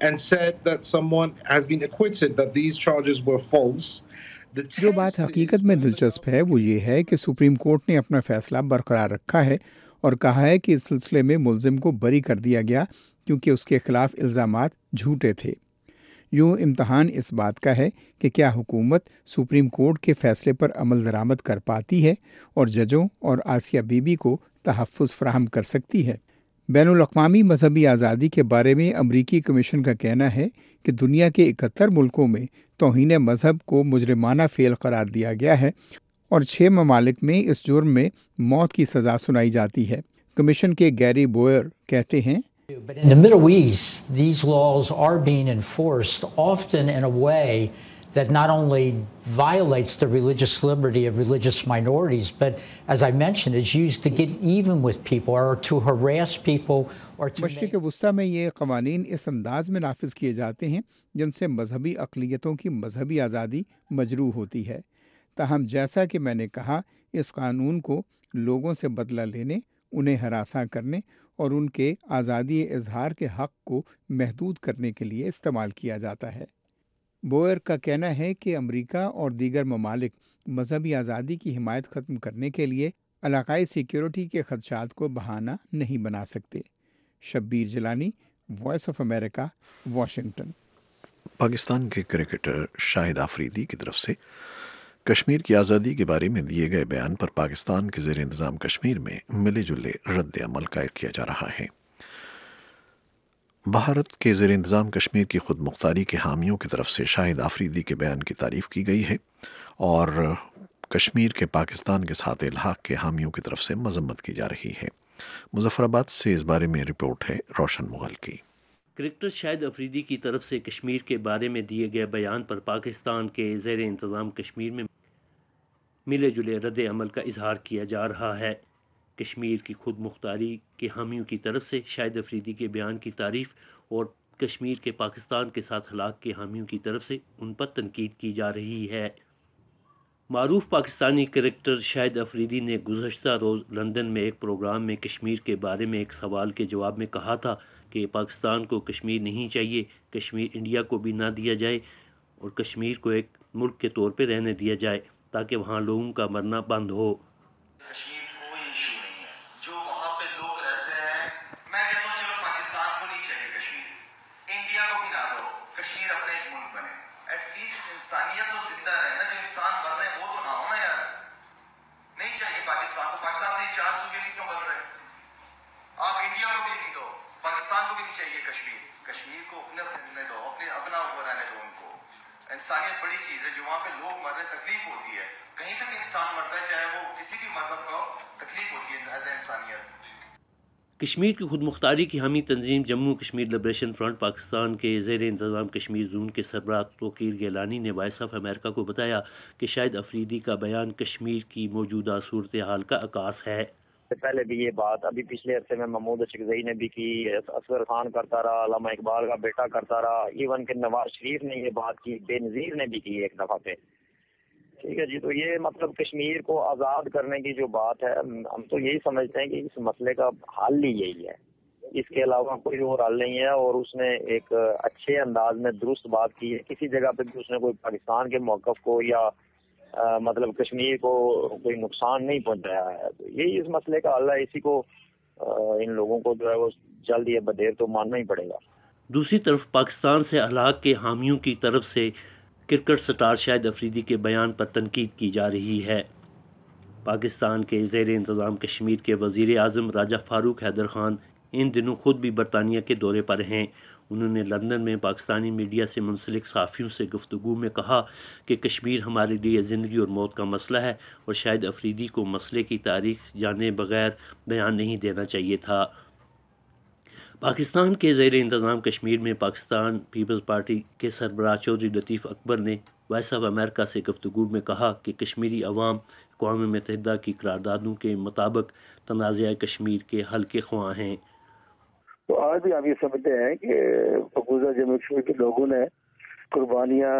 and said that someone has been acquitted, that these charges were false. जो बात हकीकत में दिलचस्प है वो ये है कि सुप्रीम कोर्ट ने अपना फैसला बरकरार रखा है और कहा है कि इस सिलसिले में मुलजिम को बरी कर दिया गया क्योंकि उसके खिलाफ इल्ज़ामात झूठे थे। यूँ इम्तहान इस बात का है कि क्या हुकूमत सुप्रीम कोर्ट के फैसले पर अमल दरामद कर पाती है और जजों और आसिया बीबी को तहफ़्फ़ुज़ फराहम कर सकती है। बैनुल-अक़वामी मजहबी आज़ादी के बारे में अमरीकी कमीशन का कहना है कि दुनिया के 71 मुल्कों में तौहीन मजहब को मुजरिमाना फ़ेल करार दिया गया है और 6 ममालिक में इस जुर्म में मौत की सज़ा सुनाई जाती है। कमीशन के गैरी बोयर कहते हैं, But in the Middle East, these laws are being enforced often in a way that not only violates the religious liberty of religious minorities, but as I mentioned, is used to get even with people or to harass people or to मशरिक़ वुस्ता में ये क़वानीन इस अंदाज में नाफिज किए जाते हैं जिनसे मजहबी अक़लियतों की मजहबी आज़ादी मजरूह होती है। ताहम जैसा कि मैंने कहा, इस कानून को लोगों से बदला लेने, उन्हें हरासा करने और उनके आज़ादी इजहार के हक़ को महदूद करने के लिए इस्तेमाल किया जाता है। बोयर का कहना है कि अमेरिका और दीगर ममालिक मजहबी आज़ादी की हिमायत ख़त्म करने के लिए इलाक़ाई सिक्योरिटी के ख़दशात को बहाना नहीं बना सकते। Shabbir Jilani, voice of America, Washington. Pakistan के क्रिकेटर शाहिद आफरीदी की तरफ से कश्मीर की आज़ादी के बारे में दिए गए बयान पर पाकिस्तान के ज़ेर इंतज़ाम कश्मीर में मिले जुले रद्द अमल कायम किया जा रहा है। भारत के ज़ेर इंतज़ाम कश्मीर की खुद मुख्तारी के हामियों की तरफ से शाहिद आफरीदी के बयान की तारीफ़ की गई है और कश्मीर के पाकिस्तान के साथ इल्हाक़ के हामियों की तरफ से मजम्मत की जा रही है। मुज़फ़्फ़राबाद से इस बारे में रिपोर्ट है रोशन मुग़ल की। क्रिकेटर शाहिद अफरीदी की तरफ से कश्मीर के बारे में दिए गए बयान पर पाकिस्तान के ज़ेर इंतज़ाम कश्मीर में मिले जुले रद्द अमल का इजहार किया जा रहा है। कश्मीर की खुद मुख्तारी के हामियों की तरफ से शाहिद अफरीदी के बयान की तारीफ़ और कश्मीर के पाकिस्तान के साथ हलाक के हामियों की तरफ से उन पर तनकीद की जा रही है। मारूफ पाकिस्तानी क्रिकेटर शाहिद अफरीदी ने गुज़श्ता रोज़ लंदन में एक प्रोग्राम में कश्मीर के बारे में एक सवाल के जवाब में कहा था कि पाकिस्तान को कश्मीर नहीं चाहिए, कश्मीर इंडिया को भी ना दिया जाए और कश्मीर को एक मुल्क के तौर पे रहने दिया जाए ताकि वहाँ लोगों का मरना बंद हो। कश्मीर कोई इशू नहीं है, जो वहाँ पे लोग रहते हैं, मैं कहता हूँ चलो पाकिस्तान को नहीं चाहिए कश्मीर, इंडिया को भी ना दो, कश्मीर अपने एक मुल्क बने। एटलीस्ट इंसानियत तो जिंदा रहे ना, जो इंसान मर रहे हैं वो तो ना हो ना यार। नहीं चाहिए पाकिस्तान को, पाकिस्तान से 4 सूबे नहीं संभल रहे, आप इंडिया को भी नहीं दो, पाकिस्तान को भी नहीं चाहिए कश्मीर। कश्मीर को अपने रहने दो, अपना ऊपर रहने दो उनको। इंसानियत बड़ी चीज़ है, जो वहाँ पे लोग मर रहे तकलीफ होती है, कहीं पे भी इंसान मरता है चाहे वो किसी भी मजहब का हो, तकलीफ होती है एज ए इंसानियत। कश्मीर की खुद मुख्तारी की हामी तंजीम जम्मू कश्मीर लिबरेशन फ्रंट पाकिस्तान के ज़ेर इंतज़ाम कश्मीर जोन के सरबराह तोक़ीर गिलानी ने वॉइस ऑफ अमेरिका को बताया कि शाहिद अफरीदी का बयान कश्मीर की मौजूदा सूरत हाल का अकास है। पहले भी ये बात अभी पिछले हफ्ते में महमूद अशरफी ने भी की, असगर खान करता रहा, अल्लामा इकबाल का बेटा करता रहा, इवन के नवाज शरीफ ने ये बात की, बेनज़ीर ने भी की एक दफ़ा पे। ठीक है जी, तो ये मतलब कश्मीर को आज़ाद करने की जो बात है, हम तो यही समझते हैं कि इस मसले का हल ही यही है, इसके अलावा कोई और हल नहीं है। और उसने एक अच्छे अंदाज में दुरुस्त बात की है, किसी जगह पे भी उसने कोई पाकिस्तान के मौक़िफ़ को या मतलब कश्मीर को कोई नुकसान नहीं पहुंचाया है। तो यही इस मसले का हल है, इसी को इन लोगों को जो है वो जल्द या बदेर तो मानना ही पड़ेगा। दूसरी तरफ पाकिस्तान से हलाक के हामियों की तरफ से क्रिकेट स्टार शाहिद अफरीदी के बयान पर तनकीद की जा रही है। पाकिस्तान के ज़ेर इंतज़ाम कश्मीर के वज़ीर आज़म राजा फारूक हैदर खान इन दिनों खुद भी बरतानिया के दौरे पर हैं। उन्होंने लंदन में पाकिस्तानी मीडिया से मुंसलिक सहाफ़ियों से गुफ्तगू में कहा कि कश्मीर हमारे लिए ज़िंदगी और मौत का मसला है और शाहिद अफरीदी को मसले की तारीख जाने बगैर बयान नहीं देना चाहिए था। पाकिस्तान के ज़ेर इंतज़ाम कश्मीर में पाकिस्तान पीपल्स पार्टी के सरबराह चौधरी लतीफ़ अकबर ने वॉइस ऑफ अमेरिका से गुफ्तगू में कहा कि कश्मीरी अवाम अक़वाम मुत्तहिदा की करारदादों के मुताबिक तनाज़ा कश्मीर के हल के ख्वाह हैं। तो आज भी हम ये समझते हैं कि मकबूजा जम्मू कश्मीर के लोगों ने कुर्बानियाँ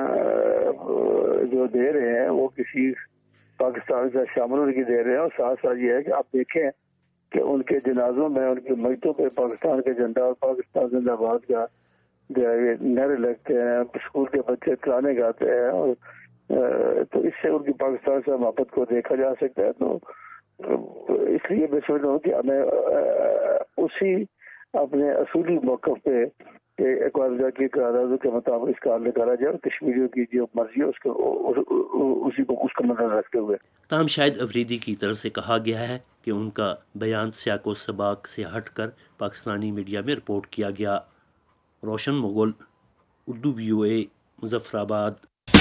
जो दे रहे हैं वो किसी पाकिस्तान से शामिल होने की दे रहे हैं। और साथ साथ ये है कि आप देखें कि उनके जनाजों में, उनके मस्जिदों पे पाकिस्तान के झंडा और पाकिस्तान जिंदाबाद का نعرے لگتے ہیں، اسکول کے بچے ترانے گاتے ہیں، اور تو اس سے ان کی پاکستان سے محبت کو دیکھا جا سکتا ہے. تو اس لیے میں سمجھ رہا ہوں کہ ہمیں اسی اپنے اصولی موقف پہ کہ اقوام متحدہ کی قراردادوں کے مطابق اس کا حل نکالا جائے، اور کشمیریوں کی جو مرضی ہے اس کو مدد رکھتے ہوئے. تاہم شاہد افریدی کی طرف سے کہا گیا ہے کہ ان کا بیان سیاق و سباق سے ہٹ کر پاکستانی میڈیا میں رپورٹ کیا گیا. روشن مغل، اردو VOA، مظفر آباد.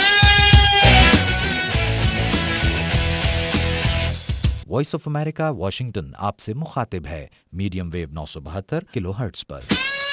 وائس آف امریکہ واشنگٹن آپ سے مخاطب ہے میڈیم ویو 972 کلو ہرٹز پر.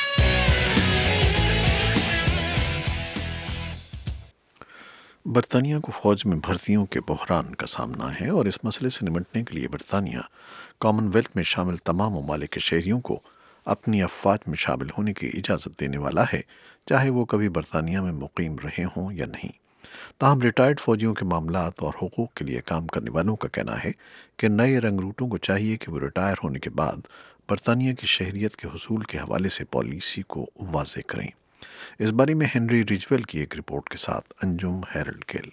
برطانیہ کو فوج میں بھرتیوں کے بحران کا سامنا ہے، اور اس مسئلے سے نمٹنے کے لیے برطانیہ کامن ویلتھ میں شامل تمام ممالک کے شہریوں کو اپنی افواج میں شامل ہونے کی اجازت دینے والا ہے، چاہے وہ کبھی برطانیہ میں مقیم رہے ہوں یا نہیں. تاہم ریٹائرڈ فوجیوں کے معاملات اور حقوق کے لیے کام کرنے والوں کا کہنا ہے کہ نئے رنگ روٹوں کو چاہیے کہ وہ ریٹائر ہونے کے بعد برطانیہ کی شہریت کے حصول کے حوالے سے پالیسی کو واضح کریں. اس بارے میں ہنری ریجویل کی ایک رپورٹ کے ساتھ انجم ہیرلڈ گل.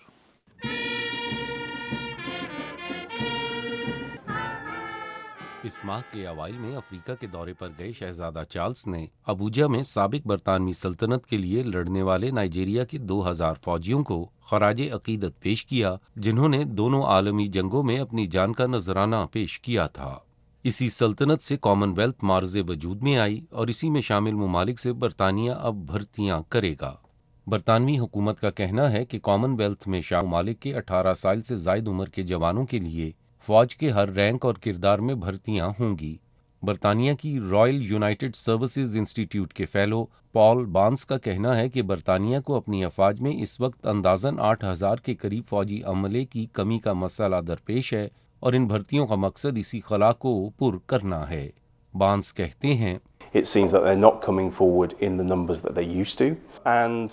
اس ماہ کے اوائل میں افریقہ کے دورے پر گئے شہزادہ چارلز نے ابوجا میں سابق برطانوی سلطنت کے لیے لڑنے والے نائجیریا کے 2000 فوجیوں کو خراج عقیدت پیش کیا، جنہوں نے دونوں عالمی جنگوں میں اپنی جان کا نذرانہ پیش کیا تھا. اسی سلطنت سے کامن ویلتھ معرض وجود میں آئی، اور اسی میں شامل ممالک سے برطانیہ اب بھرتیاں کرے گا. برطانوی حکومت کا کہنا ہے کہ کامن ویلتھ میں شامل ممالک کے 18 سال سے زائد عمر کے جوانوں کے لیے فوج کے ہر رینک اور کردار میں بھرتیاں ہوں گی. برطانیہ کی رائل یونائٹڈ سروسز انسٹی ٹیوٹ کے فیلو پال بانس کا کہنا ہے کہ برطانیہ کو اپنی افواج میں اس وقت اندازاً 8000 کے قریب فوجی عملے کی کمی کا مسئلہ درپیش ہے، اور ان بھرتیوں کا مقصد اسی خلا کو پر کرنا ہے. بانس کہتے ہیں It seems that they're not coming forward in the numbers that they used to, and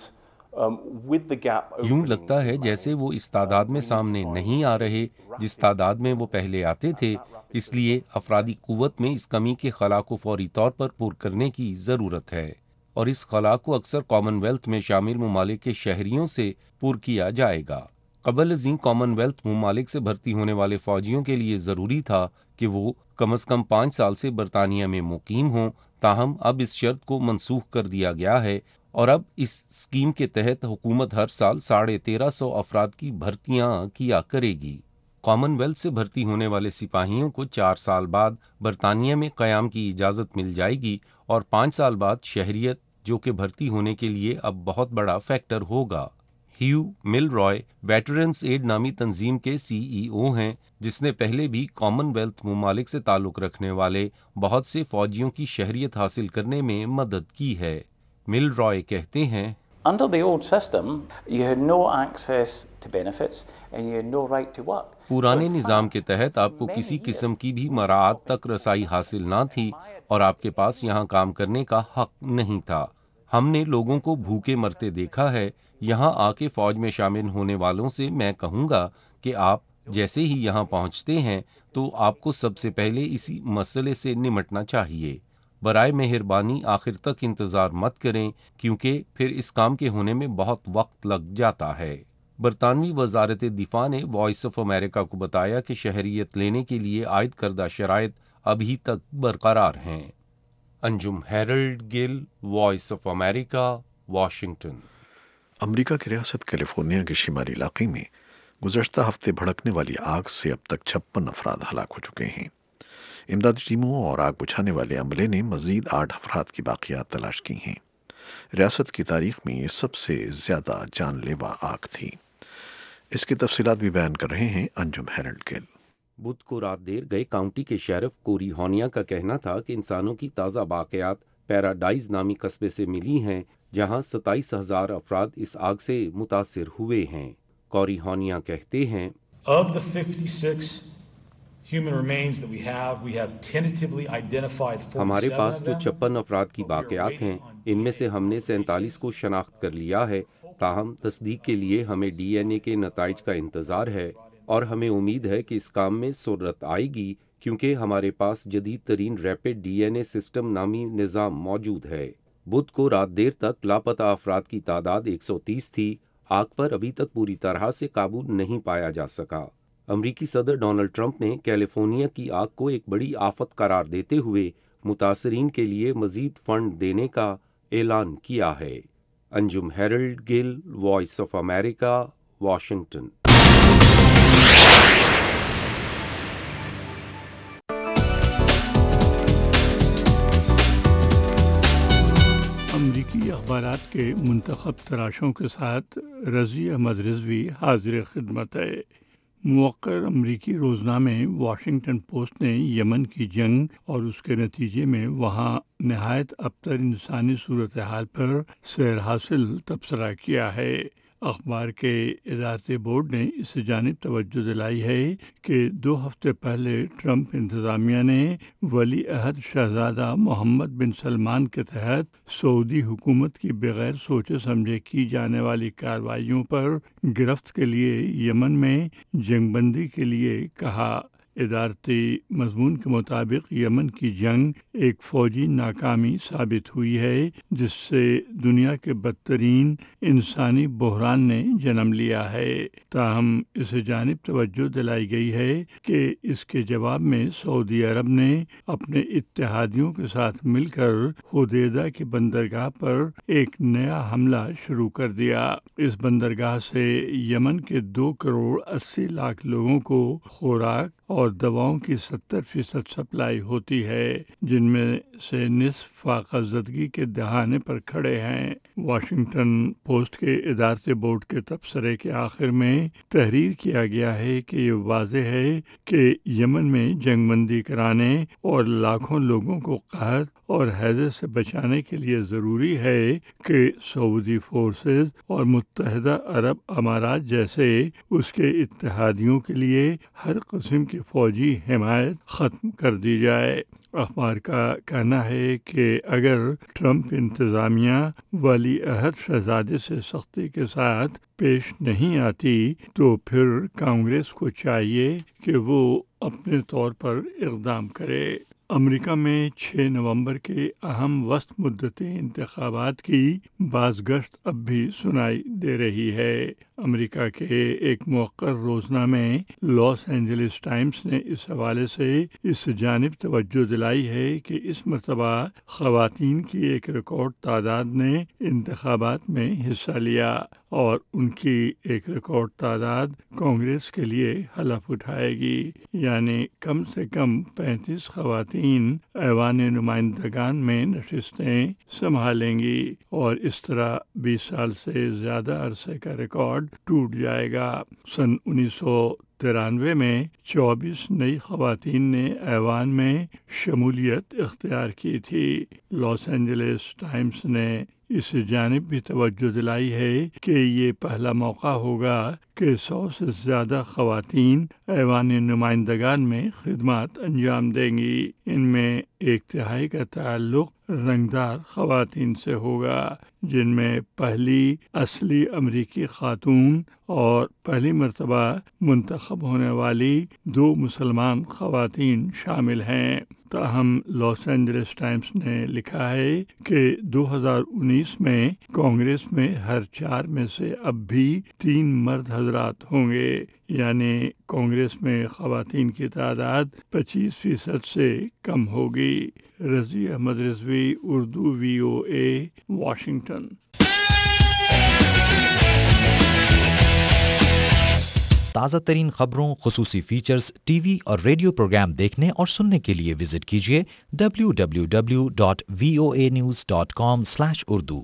یوں لگتا ہے جیسے وہ اس تعداد میں سامنے نہیں آ رہے جس تعداد میں وہ پہلے آتے تھے. اس لیے افرادی قوت میں اس کمی کے خلا کو فوری طور پر پور کرنے کی ضرورت ہے، اور اس خلا کو اکثر کامن ویلتھ میں شامل ممالک کے شہریوں سے پور کیا جائے گا. قبل ازیں کامن ویلتھ ممالک سے بھرتی ہونے والے فوجیوں کے لیے ضروری تھا کہ وہ کم از کم 5 سال سے برطانیہ میں مقیم ہوں. تاہم اب اس شرط کو منسوخ کر دیا گیا ہے، اور اب اس اسکیم کے تحت حکومت ہر سال 1350 افراد کی بھرتیاں کیا کرے گی. کامن ویلتھ سے بھرتی ہونے والے سپاہیوں کو 4 سال بعد برطانیہ میں قیام کی اجازت مل جائے گی، اور 5 سال بعد شہریت، جو کہ بھرتی ہونے کے لیے اب بہت بڑا فیکٹر ہوگا. ہیو مل رائے ویٹرنز ایڈ نامی تنظیم کے CEO ہیں، جس نے پہلے بھی کامن ویلتھ ممالک سے تعلق رکھنے والے بہت سے فوجیوں کی شہریت حاصل کرنے میں مدد کی ہے. مل رائے کہتے ہیں Under the old system, you had no access to benefits and you had no right to work. پرانے نظام کے تحت آپ کو کسی قسم کی بھی مراعات تک رسائی حاصل نہ تھی، اور آپ کے پاس یہاں کام کرنے کا حق نہیں تھا. ہم نے لوگوں کو بھوکے مرتے دیکھا ہے. یہاں آ کے فوج میں شامل ہونے والوں سے میں کہوں گا کہ آپ جیسے ہی یہاں پہنچتے ہیں تو آپ کو سب سے پہلے اسی مسئلے سے نمٹنا چاہیے. برائے مہربانی آخر تک انتظار مت کریں، کیونکہ پھر اس کام کے ہونے میں بہت وقت لگ جاتا ہے. برطانوی وزارت دفاع نے وائس آف امریکہ کو بتایا کہ شہریت لینے کے لیے عائد کردہ شرائط ابھی تک برقرار ہیں. Anjum Harold Gill, voice of America, Washington. امریکہ کی ریاست کیلیفورنیا کے شمالی علاقے میں گزشتہ ہفتے بھڑکنے والی آگ سے اب تک 56 افراد ہلاک ہو چکے ہیں. امدادی ٹیموں اور آگ بجھانے والے عملے نے مزید 8 افراد کی باقیات تلاش کی ہیں. ریاست کی تاریخ میں یہ سب سے زیادہ جان لیوا آگ تھی. اس کی تفصیلات بھی بیان کر رہے ہیں انجم ہیرلڈ گل. بدھ کو رات دیر گئے کاؤنٹی کے شیرف کوری ہونیا کا کہنا تھا کہ انسانوں کی تازہ باقیات پیراڈائز نامی قصبے سے ملی ہیں، جہاں 27,000 افراد اس آگ سے متاثر ہوئے ہیں. کوری ہونیا کہتے ہیں Of the 56 human remains that we have tentatively identified 47 ہمارے پاس جو of them. 56 افراد کی باقیات ہیں، ان میں سے ہم نے 47 کو شناخت کر لیا ہے. تاہم تصدیق کے لیے ہمیں DNA کے نتائج کا انتظار ہے، اور ہمیں امید ہے کہ اس کام میں سرعت آئے گی، کیونکہ ہمارے پاس جدید ترین ریپڈ DNA سسٹم نامی نظام موجود ہے. بدھ کو رات دیر تک لاپتہ افراد کی تعداد 130 تھی۔ آگ پر ابھی تک پوری طرح سے قابو نہیں پایا جا سکا۔ امریکی صدر ڈونلڈ ٹرمپ نے کیلیفورنیا کی آگ کو ایک بڑی آفت قرار دیتے ہوئے متاثرین کے لیے مزید فنڈ دینے کا اعلان کیا ہے۔ Anjum Harold Gill, voice of America, Washington. امریکی اخبارات کے منتخب تراشوں کے ساتھ رضی احمد رضوی حاضر خدمت ہے۔ موقر امریکی روزنامے واشنگٹن پوسٹ نے یمن کی جنگ اور اس کے نتیجے میں وہاں نہایت ابتر انسانی صورتحال پر سیر حاصل تبصرہ کیا ہے۔ اخبار کے ادارتی بورڈ نے اس جانب توجہ دلائی ہے کہ 2 ہفتے پہلے ٹرمپ انتظامیہ نے ولی عہد شہزادہ محمد بن سلمان کے تحت سعودی حکومت کی بغیر سوچے سمجھے کی جانے والی کارروائیوں پر گرفت کے لیے یمن میں جنگ بندی کے لیے کہا۔ ادارتی مضمون کے مطابق یمن کی جنگ ایک فوجی ناکامی ثابت ہوئی ہے جس سے دنیا کے بدترین انسانی بحران نے جنم لیا ہے۔ تاہم اس جانب توجہ دلائی گئی ہے کہ اس کے جواب میں سعودی عرب نے اپنے اتحادیوں کے ساتھ مل کر حدیدہ کی بندرگاہ پر ایک نیا حملہ شروع کر دیا۔ اس بندرگاہ سے یمن کے 2 کروڑ 80 لاکھ لوگوں کو خوراک اور دواؤں کی 70% سپلائی ہوتی ہے، جن میں سے نصف فاقہ زدگی کے دہانے پر کھڑے ہیں۔ واشنگٹن پوسٹ کے ادارتی بورڈ کے تبصرے کے آخر میں تحریر کیا گیا ہے کہ یہ واضح ہے کہ یمن میں جنگ بندی کرانے اور لاکھوں لوگوں کو قحط اور ہیضے سے بچانے کے لیے ضروری ہے کہ سعودی فورسز اور متحدہ عرب امارات جیسے اس کے اتحادیوں کے لیے ہر قسم کی فوجی حمایت ختم کر دی جائے۔ اخبار کا کہنا ہے کہ اگر ٹرمپ انتظامیہ ولی عہد شہزادے سے سختی کے ساتھ پیش نہیں آتی تو پھر کانگریس کو چاہیے کہ وہ اپنے طور پر اقدام کرے۔ امریکہ میں 6 نومبر کے اہم وسط مدتی انتخابات کی بازگشت اب بھی سنائی دے رہی ہے۔ امریکہ کے ایک موقر روزنامے لاس اینجلس ٹائمز نے اس حوالے سے اس جانب توجہ دلائی ہے کہ اس مرتبہ خواتین کی ایک ریکارڈ تعداد نے انتخابات میں حصہ لیا اور ان کی ایک ریکارڈ تعداد کانگریس کے لیے حلف اٹھائے گی، یعنی کم سے کم 35 خواتین ایوان نمائندگان میں نشستیں سنبھالیں گی اور اس طرح 20 سال سے زیادہ عرصے کا ریکارڈ ٹوٹ جائے گا۔ سن 1993 میں 24 نئی خواتین نے ایوان میں شمولیت اختیار کی تھی۔ لاس اینجلس ٹائمز نے اس جانب بھی توجہ دلائی ہے کہ یہ پہلا موقع ہوگا کہ 100 سے زیادہ خواتین ایوان نمائندگان میں خدمات انجام دیں گی۔ ان میں 1/3 کا تعلق رنگدار خواتین سے ہوگا، جن میں پہلی اصلی امریکی خاتون اور پہلی مرتبہ منتخب ہونے والی 2 مسلمان خواتین شامل ہیں۔ تاہم لاس اینجلس ٹائمز نے لکھا ہے کہ 2019 میں کانگریس میں ہر 4 میں سے اب بھی 3 مرد حضرات ہوں گے، یعنی کانگریس میں خواتین کی تعداد 25% سے کم ہوگی۔ Razi Ahmed Rizvi, Urdu VOA، Washington. تازہ ترین خبروں، خصوصی فیچرز، ٹی وی اور ریڈیو پروگرام دیکھنے اور سننے کے لیے وزٹ کیجیے www.voanews.com/urdu۔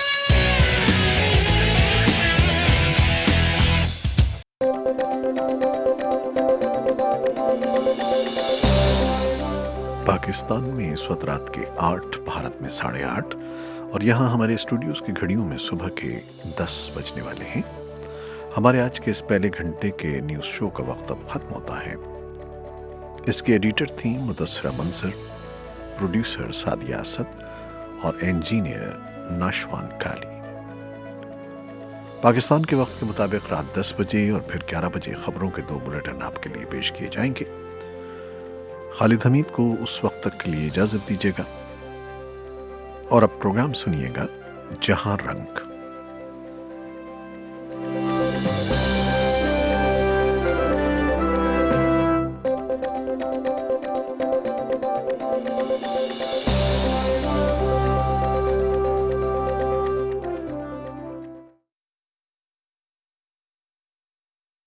پاکستان میں اس وقت رات کے 8، بھارت میں 8:30 اور یہاں ہمارے اسٹوڈیوز کی گھڑیوں میں صبح کے 10 بجنے والے ہیں۔ ہمارے آج کے اس پہلے گھنٹے کے نیوز شو کا وقت اب ختم ہوتا ہے۔ اس کے ایڈیٹر تھیں مدثرہ منظر، پروڈیوسر سعدیہ اسد اور انجینئر ناشوان کالی۔ پاکستان کے وقت کے مطابق رات 10 بجے اور پھر 11 بجے خبروں کے 2 بلیٹن آپ کے لیے پیش کیے جائیں گے۔ خالد حمید کو اس وقت تک کے لیے اجازت دیجیے گا۔ और अब प्रोग्राम सुनिएगा जहां रंग।